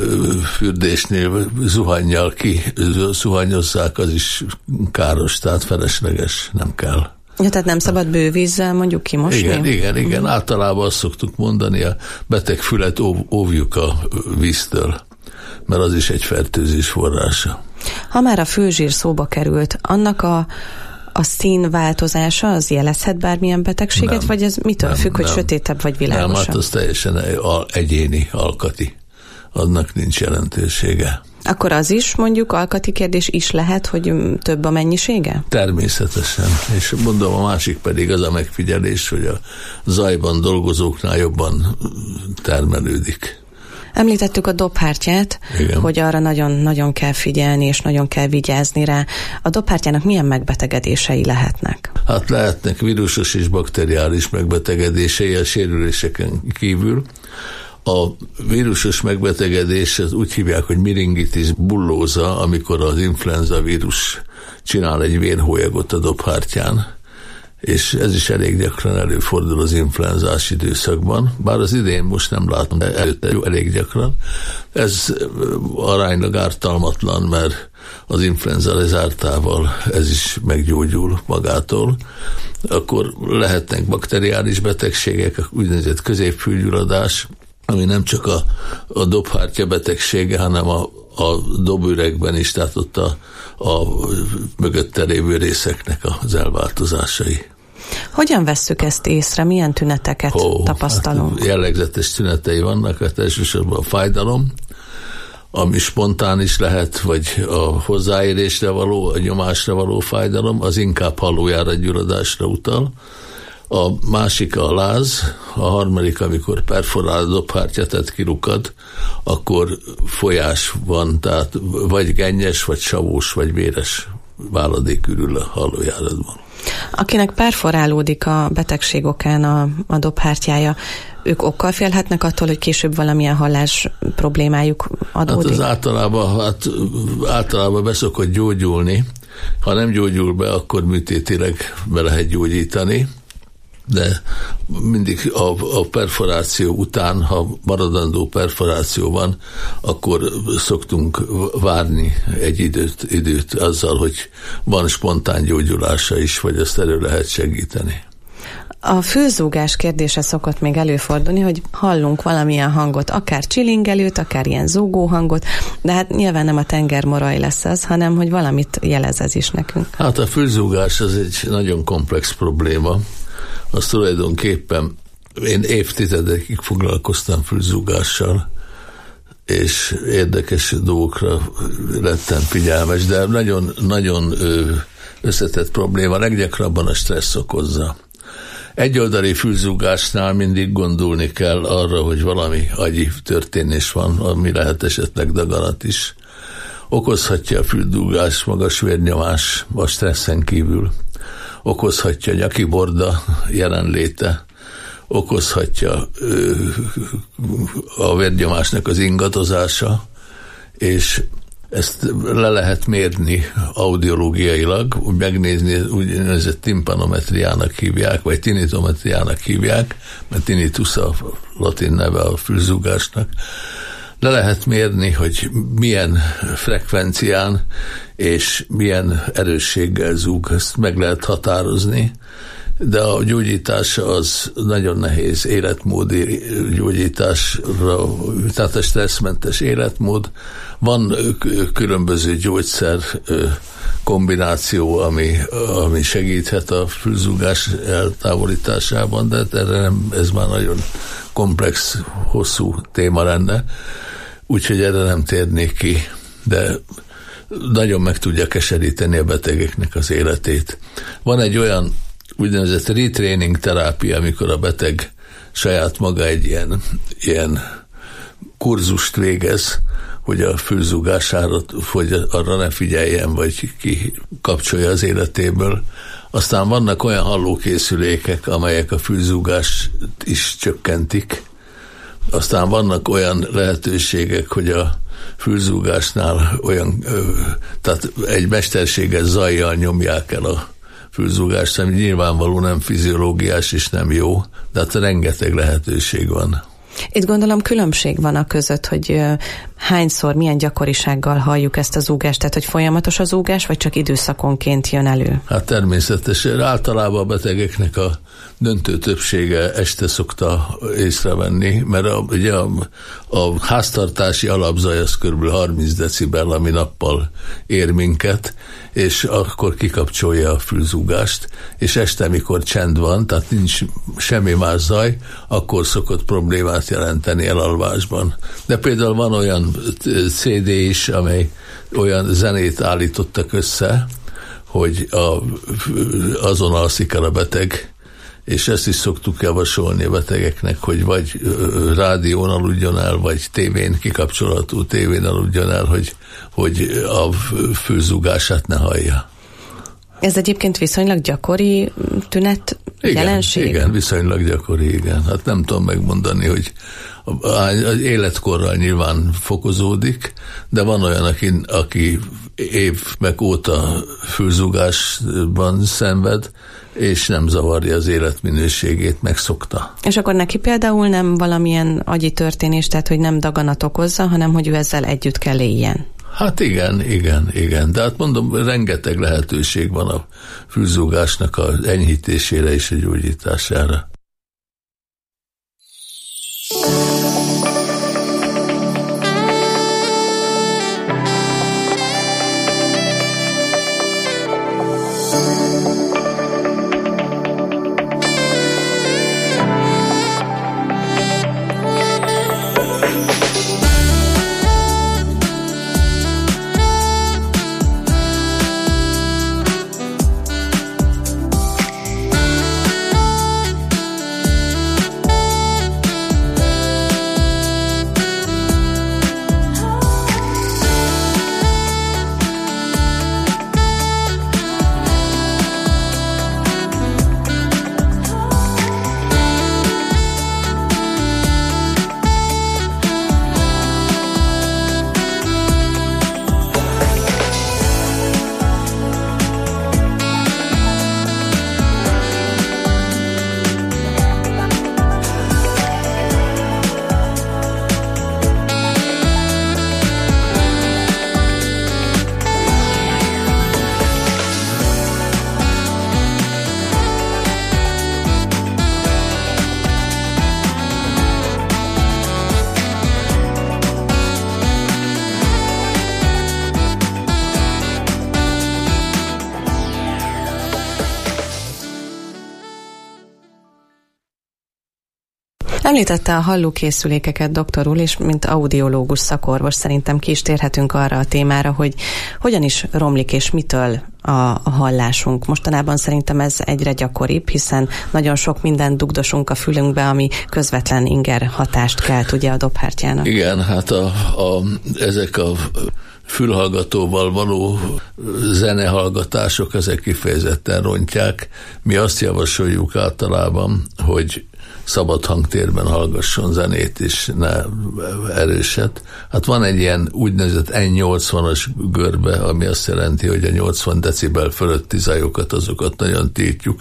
fürdésnél zuhannyal zuhanyozzák, az is káros, tehát felesleges, nem kell. Ja, tehát nem szabad bővízzel mondjuk kimosni? Igen. Általában azt szoktuk mondani, a beteg fület óvjuk a víztől, mert az is egy fertőzés forrása. Ha már a fülzsír szóba került, annak a szín változása az jelezhet bármilyen betegséget, nem, vagy ez mitől függ, hogy sötétebb vagy világosabb? Nem, hát az teljesen egyéni, alkati. Annak nincs jelentősége. Akkor az is mondjuk alkati kérdés is lehet, hogy több a mennyisége? Természetesen. És mondom, a másik pedig az a megfigyelés, hogy a zajban dolgozóknál jobban termelődik. Említettük a dobhártyát, igen, hogy arra nagyon-nagyon kell figyelni, és nagyon kell vigyázni rá. A dobhártyának milyen megbetegedései lehetnek? Hát lehetnek vírusos és bakteriális megbetegedései a sérüléseken kívül. A vírusos megbetegedés, az úgy hívják, hogy meningitis bullosa, amikor az influenza vírus csinál egy vérhólyagot a dobhártyán, és ez is elég gyakran előfordul az influenzás időszakban, bár az idén most nem látom, de előtte elég gyakran. Ez aránylag ártalmatlan, mert az influenza lezártával ez is meggyógyul magától. Akkor lehetnek bakteriális betegségek, úgynevezett középfülgyulladás, ami nem csak a dobhártya betegsége, hanem a dobüregben is, tehát ott a mögötte lévő részeknek az elváltozásai. Hogyan vesszük ezt észre? Milyen tüneteket tapasztalunk? Hát jellegzetes tünetei vannak, hát elsősorban a fájdalom, ami spontán is lehet, vagy a hozzáérésre való, a nyomásra való fájdalom, az inkább hallójáratgyulladásra utal. A másik a láz, a harmadik, amikor perforál a dobhártya, tehát kirukad, akkor folyás van, tehát vagy gennyes, vagy savós, vagy véres váladék ürül a hallójáratban. Akinek perforálódik a betegség okán a dobhártyája, ők okkal félhetnek attól, hogy később valamilyen hallás problémájuk adódik? Hát az általában be szokott gyógyulni. Ha nem gyógyul be, akkor műtétileg be lehet gyógyítani, de mindig a perforáció után, ha maradandó perforáció van, akkor szoktunk várni egy időt azzal, hogy van spontán gyógyulása is, vagy azt elő lehet segíteni. A fülzúgás kérdése szokott még előfordulni, hogy hallunk valamilyen hangot, akár csilingelőt, akár ilyen zúgó hangot, de hát nyilván nem a tengermoraj lesz az, hanem hogy valamit jelez ez is nekünk. Hát a fülzúgás az egy nagyon komplex probléma. Az tulajdonképpen én évtizedekig foglalkoztam fülzúgással, és érdekes dolgokra lettem figyelmes, de nagyon összetett probléma, leggyakrabban a stressz okozza. Egyoldali fülzúgásnál mindig gondolni kell arra, hogy valami agyi történés van, ami lehet esetleg daganat is. Okozhatja a fülzúgás magas vérnyomás a stresszen kívül. Okozhatja nyakiborda jelenléte, okozhatja a vérnyomásnak az ingatozása, és ezt le lehet mérni audiológiailag, úgy megnézni, úgynevezett timpanometriának hívják, vagy tinitometriának hívják, mert tinnitus a latin neve a fülzúgásnak. Le lehet mérni, hogy milyen frekvencián és milyen erősséggel zúg, ezt meg lehet határozni, de a gyógyítás az nagyon nehéz életmódi gyógyításra, tehát a stresszmentes életmód. Van különböző gyógyszer kombináció, ami segíthet a fülzúgás eltávolításában, de erre nem, ez már nagyon komplex, hosszú téma lenne, úgyhogy erre nem térnék ki, de nagyon meg tudja keseríteni a betegeknek az életét. Van egy olyan úgynevezett retraining terápia, amikor a beteg saját maga egy ilyen kurzust végez, hogy a fülzúgására, hogy arra ne figyeljen, vagy kikapcsolja az életéből. Aztán vannak olyan hallókészülékek, amelyek a fülzúgást is csökkentik. Aztán vannak olyan lehetőségek, hogy a fülzúgásnál tehát egy mesterséges zajjal nyomják el a fülzúgást, ami nyilvánvaló nem fiziológiás és nem jó, de hát rengeteg lehetőség van. Itt gondolom különbség van a között, hogy hányszor, milyen gyakorisággal halljuk ezt a zúgást, tehát hogy folyamatos a zúgás, vagy csak időszakonként jön elő? Hát természetesen. Általában a betegeknek a döntő többsége este szokta észrevenni, mert ugye a háztartási alapzaj az kb. 30 decibel, ami nappal ér minket, és akkor kikapcsolja a fülzúgást, és este, mikor csend van, tehát nincs semmi más zaj, akkor szokott problémát jelenteni elalvásban. De például van olyan CD is, amely olyan zenét állítottak össze, hogy azon alszik el a beteg, és ezt is szoktuk javasolni a betegeknek, hogy vagy rádión aludjon el, vagy tévén, kikapcsolható tévén aludjon el, hogy a fülzúgását ne hallja. Ez egyébként viszonylag gyakori tünet jelenség? Igen, viszonylag gyakori, igen. Hát nem tudom megmondani, hogy az életkorral nyilván fokozódik, de van olyan, aki évek óta fülzúgásban szenved, és nem zavarja az életminőségét, megszokta. És akkor neki például nem valamilyen agyi történés, tehát hogy nem daganat okozza, hanem hogy ő ezzel együtt kell éljen. Hát igen. De hát mondom, rengeteg lehetőség van a fülzúgásnak az enyhítésére és a gyógyítására. Említette a hallókészülékeket, doktor úr, és mint audiológus szakorvos szerintem ki is térhetünk arra a témára, hogy hogyan is romlik és mitől a hallásunk. Mostanában szerintem ez egyre gyakoribb, hiszen nagyon sok mindent dugdosunk a fülünkbe, ami közvetlen inger hatást kelt ugye a dobhártyának. Igen, hát ezek a fülhallgatóval való zenehallgatások, ezek kifejezetten rontják. Mi azt javasoljuk általában, hogy szabad hangtérben hallgasson zenét, és ne erőset. Hát van egy ilyen úgynevezett N80-as görbe, ami azt jelenti, hogy a 80 decibel fölötti zajokat, azokat nagyon tiltjuk,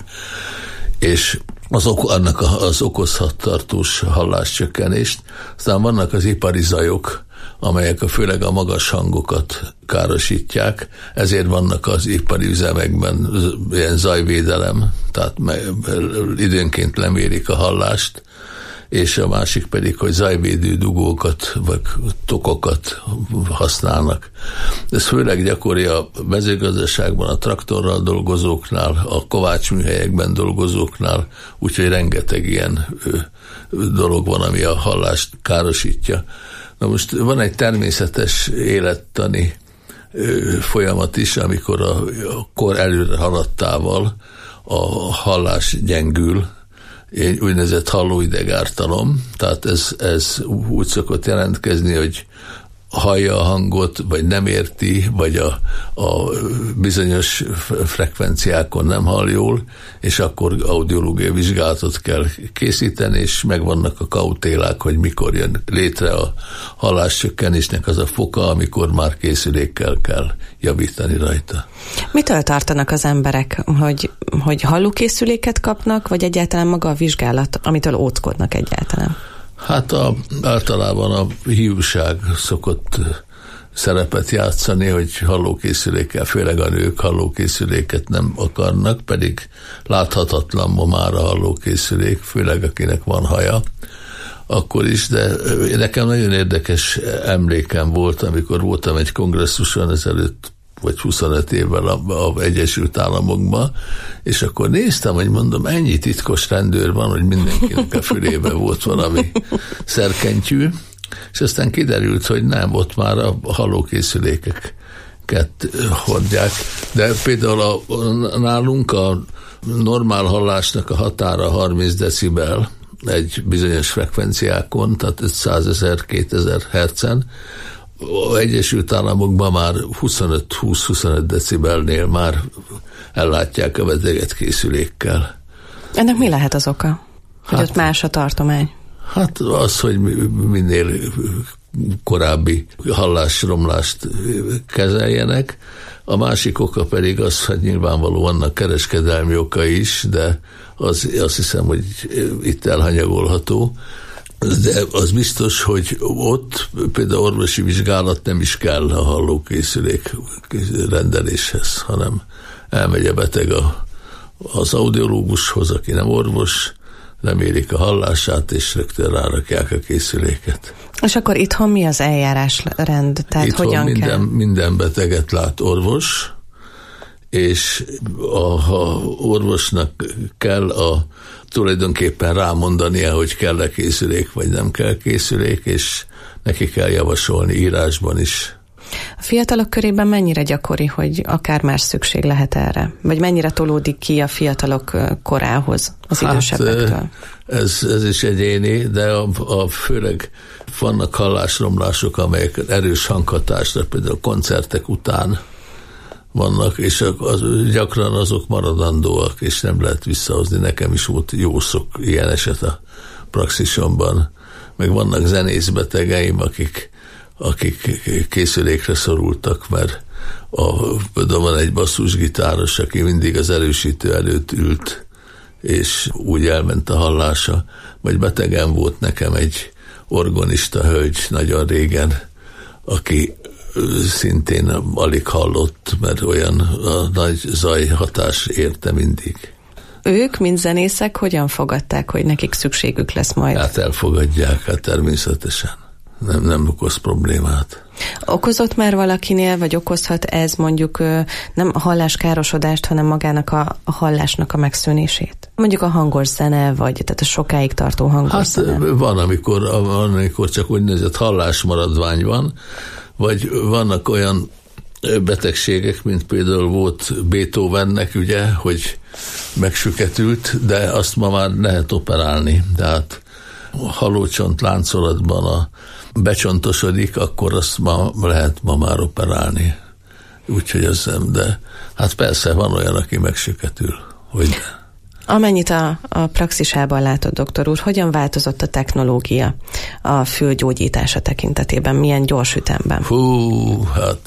és az okozhat tartós halláscsökkenést. Aztán vannak az ipari zajok, amelyek főleg a magas hangokat károsítják, ezért vannak az ipari üzemekben ilyen zajvédelem, tehát időnként lemérik a hallást, és a másik pedig, hogy zajvédő dugókat vagy tokokat használnak. Ez főleg gyakori a mezőgazdaságban, a traktorral dolgozóknál, a kovácsműhelyekben dolgozóknál, úgyhogy rengeteg ilyen dolog van, ami a hallást károsítja. Na most van egy természetes élettani folyamat is, amikor a kor előre haladtával a hallás gyengül, egy úgynevezett hallóidegártalom, tehát ez úgy szokott jelentkezni, hogy hallja a hangot, vagy nem érti, vagy a bizonyos frekvenciákon nem hall jól, és akkor audiológiai vizsgálatot kell készíteni, és megvannak a kautélák, hogy mikor jön létre a halláscsökkenésnek az a foka, amikor már készülékkel kell javítani rajta. Mitől tartanak az emberek, hogy hallókészüléket kapnak, vagy egyáltalán maga a vizsgálat, amitől óckodnak egyáltalán? Hát általában a hiúság szokott szerepet játszani, hogy hallókészülékkel, főleg a nők hallókészüléket nem akarnak, pedig láthatatlan ma már a hallókészülék, főleg akinek van haja, akkor is, de nekem nagyon érdekes emlékem volt, amikor voltam egy kongresszuson ezelőtt, vagy 25 évvel az Egyesült Államokban, és akkor néztem, hogy mondom, ennyi titkos rendőr van, hogy mindenkinek a fülébe volt valami szerkentyű, és aztán kiderült, hogy nem, ott már a hallókészülékeket hordják, de például nálunk a normál hallásnak a határa 30 decibel egy bizonyos frekvenciákon, tehát 500 000, 2000 hertzen, az Egyesült Államokban már 20-25 decibelnél már ellátják a beteget készülékkel. Ennek mi lehet az oka? Hogy ott más a tartomány? Hát az, hogy minél korábbi hallásromlást kezeljenek. A másik oka pedig az, hogy nyilvánvalóan vannak kereskedelmi oka is, de azt hiszem, hogy itt elhanyagolható. De az biztos, hogy ott például orvosi vizsgálat nem is kell a hallókészülék rendeléshez, hanem elmegy a beteg az audiológushoz, aki nem orvos, lemérik a hallását, és rögtön rárakják a készüléket. És akkor itthon mi az eljárásrend? Tehát itthon hogyan kell? Minden beteget lát orvos, és ha orvosnak kell tulajdonképpen rámondania, hogy kell-e készülék, vagy nem kell készülék, és neki kell javasolni írásban is. A fiatalok körében mennyire gyakori, hogy akár más szükség lehet erre? Vagy mennyire tolódik ki a fiatalok korához, az idősebbektől? Ez is egyéni, de főleg vannak hallásromlások, amelyek erős hanghatásra, például koncertek után vannak, és gyakran azok maradandóak, és nem lehet visszahozni. Nekem is volt jó sok ilyen eset a praxisomban. Meg vannak zenészbetegeim, akik készülékre szorultak, mert például van egy basszusgitáros, aki mindig az erősítő előtt ült, és úgy elment a hallása. Vagy betegen volt nekem egy orgonista hölgy nagyon régen, aki szintén alig hallott, mert olyan a nagy zajhatás érte mindig. Ők, mint zenészek, hogyan fogadták, hogy nekik szükségük lesz majd? Hát elfogadják, hát természetesen. Nem okoz problémát. Okozott már valakinél, vagy okozhat ez mondjuk nem a halláskárosodást, hanem magának a hallásnak a megszűnését? Mondjuk a hangos zene, vagy tehát a sokáig tartó hangos zene? Van, amikor csak úgynevezett hallásmaradvány van, vagy vannak olyan betegségek, mint például volt Beethovennek, ugye, hogy megsüketült, de azt ma már lehet operálni. Tehát a hallócsont láncolatban becsontosodik, akkor azt lehet ma már operálni. Úgyhogy ez nem, de hát persze van olyan, aki megsüketül, hogy Amennyit a praxisában látott, doktor úr, hogyan változott a technológia a fül gyógyítása tekintetében? Milyen gyors ütemben? Hát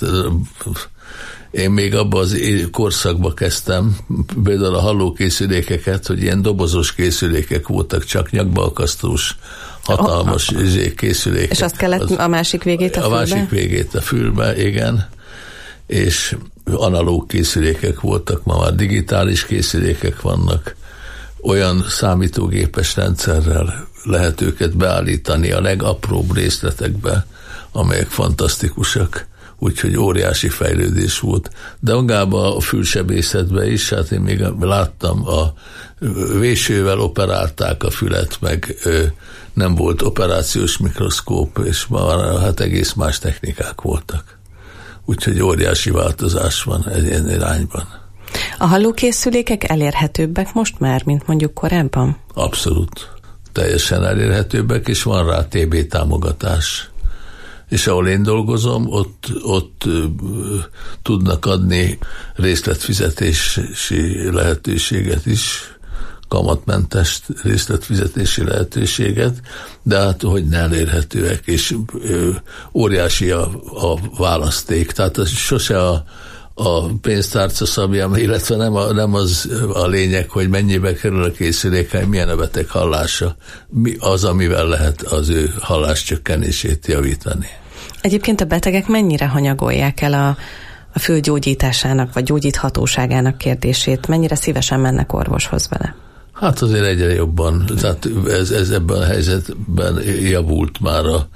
én még abban az korszakban kezdtem, például a hallókészülékeket, hogy ilyen dobozos készülékek voltak, csak nyakbaakasztós hatalmas készülékek. És azt kellett a másik végét a fülbe? A másik végét a fülbe, igen. És analóg készülékek voltak, ma már digitális készülékek vannak. Olyan számítógépes rendszerrel lehet őket beállítani a legapróbb részletekbe, amelyek fantasztikusak. Úgyhogy óriási fejlődés volt. De magában a fülsebészetben is, hát én még láttam, a vésővel operálták a fület, meg nem volt operációs mikroszkóp, és már hát egész más technikák voltak. Úgyhogy óriási változás van ilyen irányban. A hallókészülékek elérhetőbbek most már, mint mondjuk korábban? Abszolút. Teljesen elérhetőbbek, és van rá TB támogatás. És ahol én dolgozom, ott tudnak adni részletfizetési lehetőséget is, kamatmentes részletfizetési lehetőséget, de hát hogy ne elérhetőek, és óriási a választék. Tehát ez sose a pénztárca szabja, illetve nem az a lényeg, hogy mennyibe kerül a készülék, hanem milyen a beteg hallása, mi az, amivel lehet az ő halláscsökkenését javítani. Egyébként a betegek mennyire hanyagolják el a fül gyógyításának, vagy gyógyíthatóságának kérdését? Mennyire szívesen mennek orvoshoz vele? Hát azért egyre jobban, tehát ez ebben a helyzetben javult már a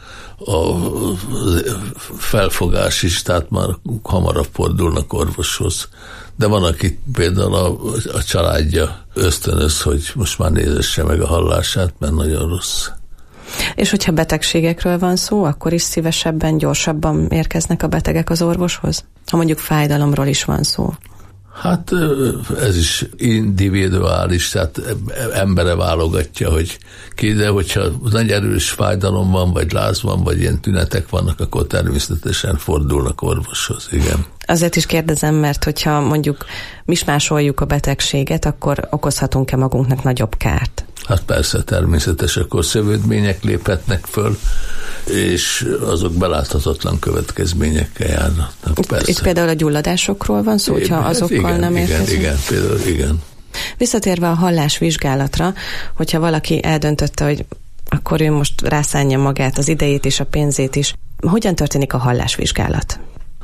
felfogás is, tehát már hamarabb fordulnak orvoshoz. De van, aki például a családja ösztönöz, hogy most már nézesse meg a hallását, mert nagyon rossz. És hogyha betegségekről van szó, akkor is szívesebben, gyorsabban érkeznek a betegek az orvoshoz? Ha mondjuk fájdalomról is van szó. Hát ez is individuális, tehát embere válogatja, hogy ki, de hogyha nagy erős fájdalom van, vagy láz van, vagy ilyen tünetek vannak, akkor természetesen fordulnak orvoshoz, igen. Azért is kérdezem, mert hogyha mondjuk mismásoljuk a betegséget, akkor okozhatunk-e magunknak nagyobb kárt? Hát persze, természetes, akkor szövődmények léphetnek föl, és azok beláthatatlan következményekkel járnak. Itt például a gyulladásokról van szó, hogyha azokkal igen, nem érkezünk? Igen, például igen. Visszatérve a hallásvizsgálatra, hogyha valaki eldöntötte, hogy akkor ő most rászánja magát, az idejét és a pénzét is, hogyan történik a hallásvizsgálat?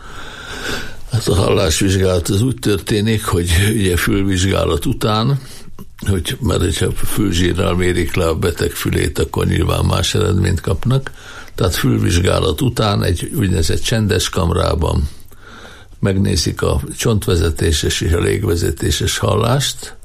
Hát a hallásvizsgálat az úgy történik, hogy ugye fülvizsgálat után, mert hogyha fülzsírral mérik le a beteg fülét, akkor nyilván más eredményt kapnak. Tehát fülvizsgálat után egy úgynevezett csendes kamrában megnézik a csontvezetéses és a légvezetéses hallást.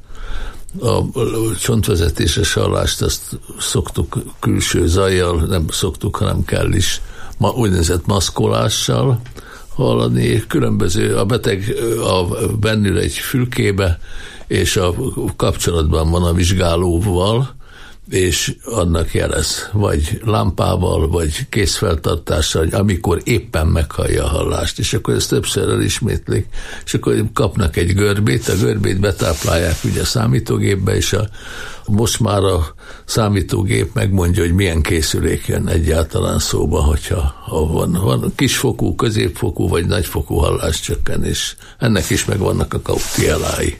A csontvezetéses hallást azt szoktuk külső zajjal, nem szoktuk, hanem kell is, úgynevezett maszkolással hallani. Különböző, a beteg bennül egy fülkébe, és a kapcsolatban van a vizsgálóval, és annak jelez, vagy lámpával, vagy kézfeltartással, amikor éppen meghallja a hallást, és akkor ezt többször elismétlik, és akkor kapnak egy görbét, a görbét betáplálják ugye a számítógépbe, és most már a számítógép megmondja, hogy milyen készülék jön egyáltalán szóba, hogyha van kisfokú, középfokú, vagy nagyfokú halláscsökkenés. Ennek is megvannak a kautielái.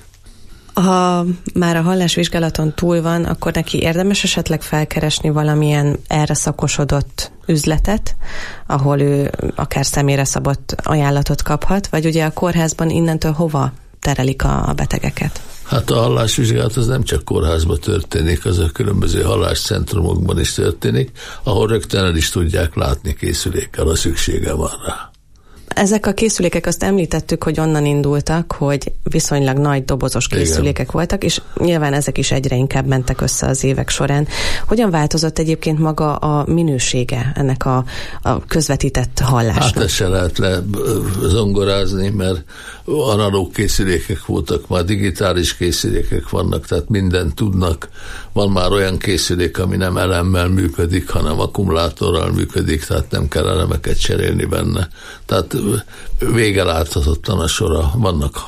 Ha már a hallásvizsgálaton túl van, akkor neki érdemes esetleg felkeresni valamilyen erre szakosodott üzletet, ahol ő akár személyre szabott ajánlatot kaphat, vagy ugye a kórházban innentől hova terelik a betegeket? Hát a hallásvizsgálat az nem csak kórházban történik, az a különböző halláscentrumokban is történik, ahol rögtön el is tudják látni készülékkel, a szüksége van rá. Ezek a készülékek, azt említettük, hogy onnan indultak, hogy viszonylag nagy dobozos készülékek Igen. voltak, és nyilván ezek is egyre inkább mentek össze az évek során. Hogyan változott egyébként maga a minősége ennek a közvetített hallásnak? Hát ezt se lehet zongorázni, mert analóg készülékek voltak, már digitális készülékek vannak, tehát mindent tudnak. Van már olyan készülék, ami nem elemmel működik, hanem akkumulátorral működik, tehát nem kell elemeket cserélni benne. Tehát vége láthatatlan a sora. Vannak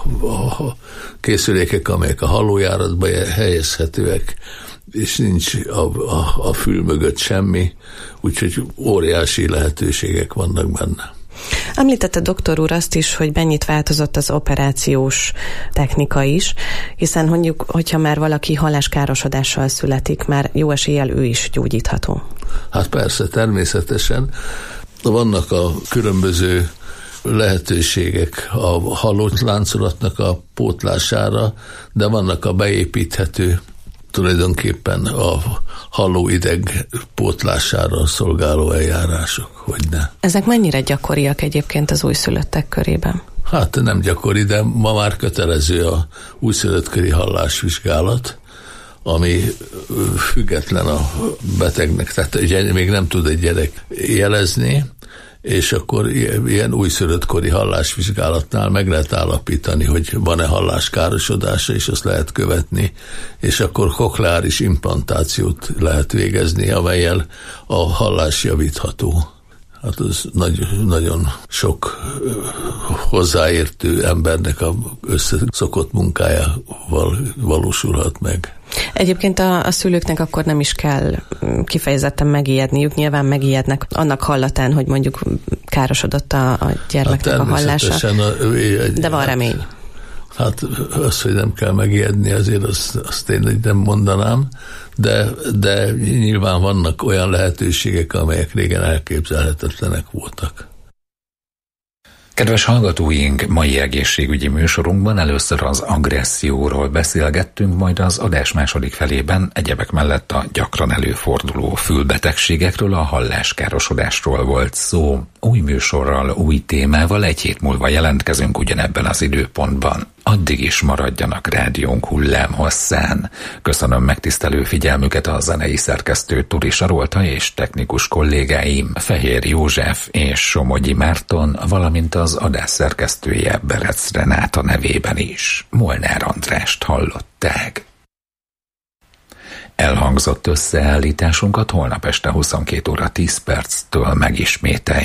készülékek, amelyek a hallójáratba helyezhetőek, és nincs a fül mögött semmi, úgyhogy óriási lehetőségek vannak benne. Említette doktor úr azt is, hogy mennyit változott az operációs technika is, hiszen mondjuk, hogyha már valaki halláskárosodással születik, már jó eséllyel ő is gyógyítható. Hát persze, természetesen. Vannak a különböző lehetőségek a hallóláncolatnak a pótlására, de vannak a beépíthető, tulajdonképpen a hallóideg pótlására szolgáló eljárások, hogy ne. Ezek mennyire gyakoriak egyébként az újszülöttek körében? Hát nem gyakori, de ma már kötelező a újszülöttkori hallásvizsgálat, ami független a betegnek, tehát ugye még nem tud egy gyerek jelezni, és akkor ilyen újszülöttkori hallásvizsgálatnál meg lehet állapítani, hogy van-e halláskárosodása, és azt lehet követni, és akkor kokleáris implantációt lehet végezni, amellyel a hallás javítható. Hát ez nagyon sok hozzáértő embernek a összeszokott munkájával valósulhat meg. Egyébként a szülőknek akkor nem is kell kifejezetten megijedniük, nyilván megijednek annak hallatán, hogy mondjuk károsodott a gyermeknek a hallása, de van remény. Hát az, hogy nem kell megijedni, azért azt én nem mondanám, de nyilván vannak olyan lehetőségek, amelyek régen elképzelhetetlenek voltak. Kedves hallgatóink, mai egészségügyi műsorunkban először az agresszióról beszélgettünk, majd az adás második felében egyebek mellett a gyakran előforduló fülbetegségekről, a halláskárosodásról volt szó. Új műsorral, új témával egy hét múlva jelentkezünk ugyanebben az időpontban. Addig is maradjanak rádiónk hullámhosszán. Köszönöm megtisztelő figyelmüket a zenei szerkesztő Turi Sarolta és technikus kollégáim Fehér József és Somogyi Márton, valamint az adás szerkesztője Berec Renáta nevében is. Molnár Andrást hallották. Elhangzott összeállításunkat holnap este 22 óra 10 perctől megismételjük.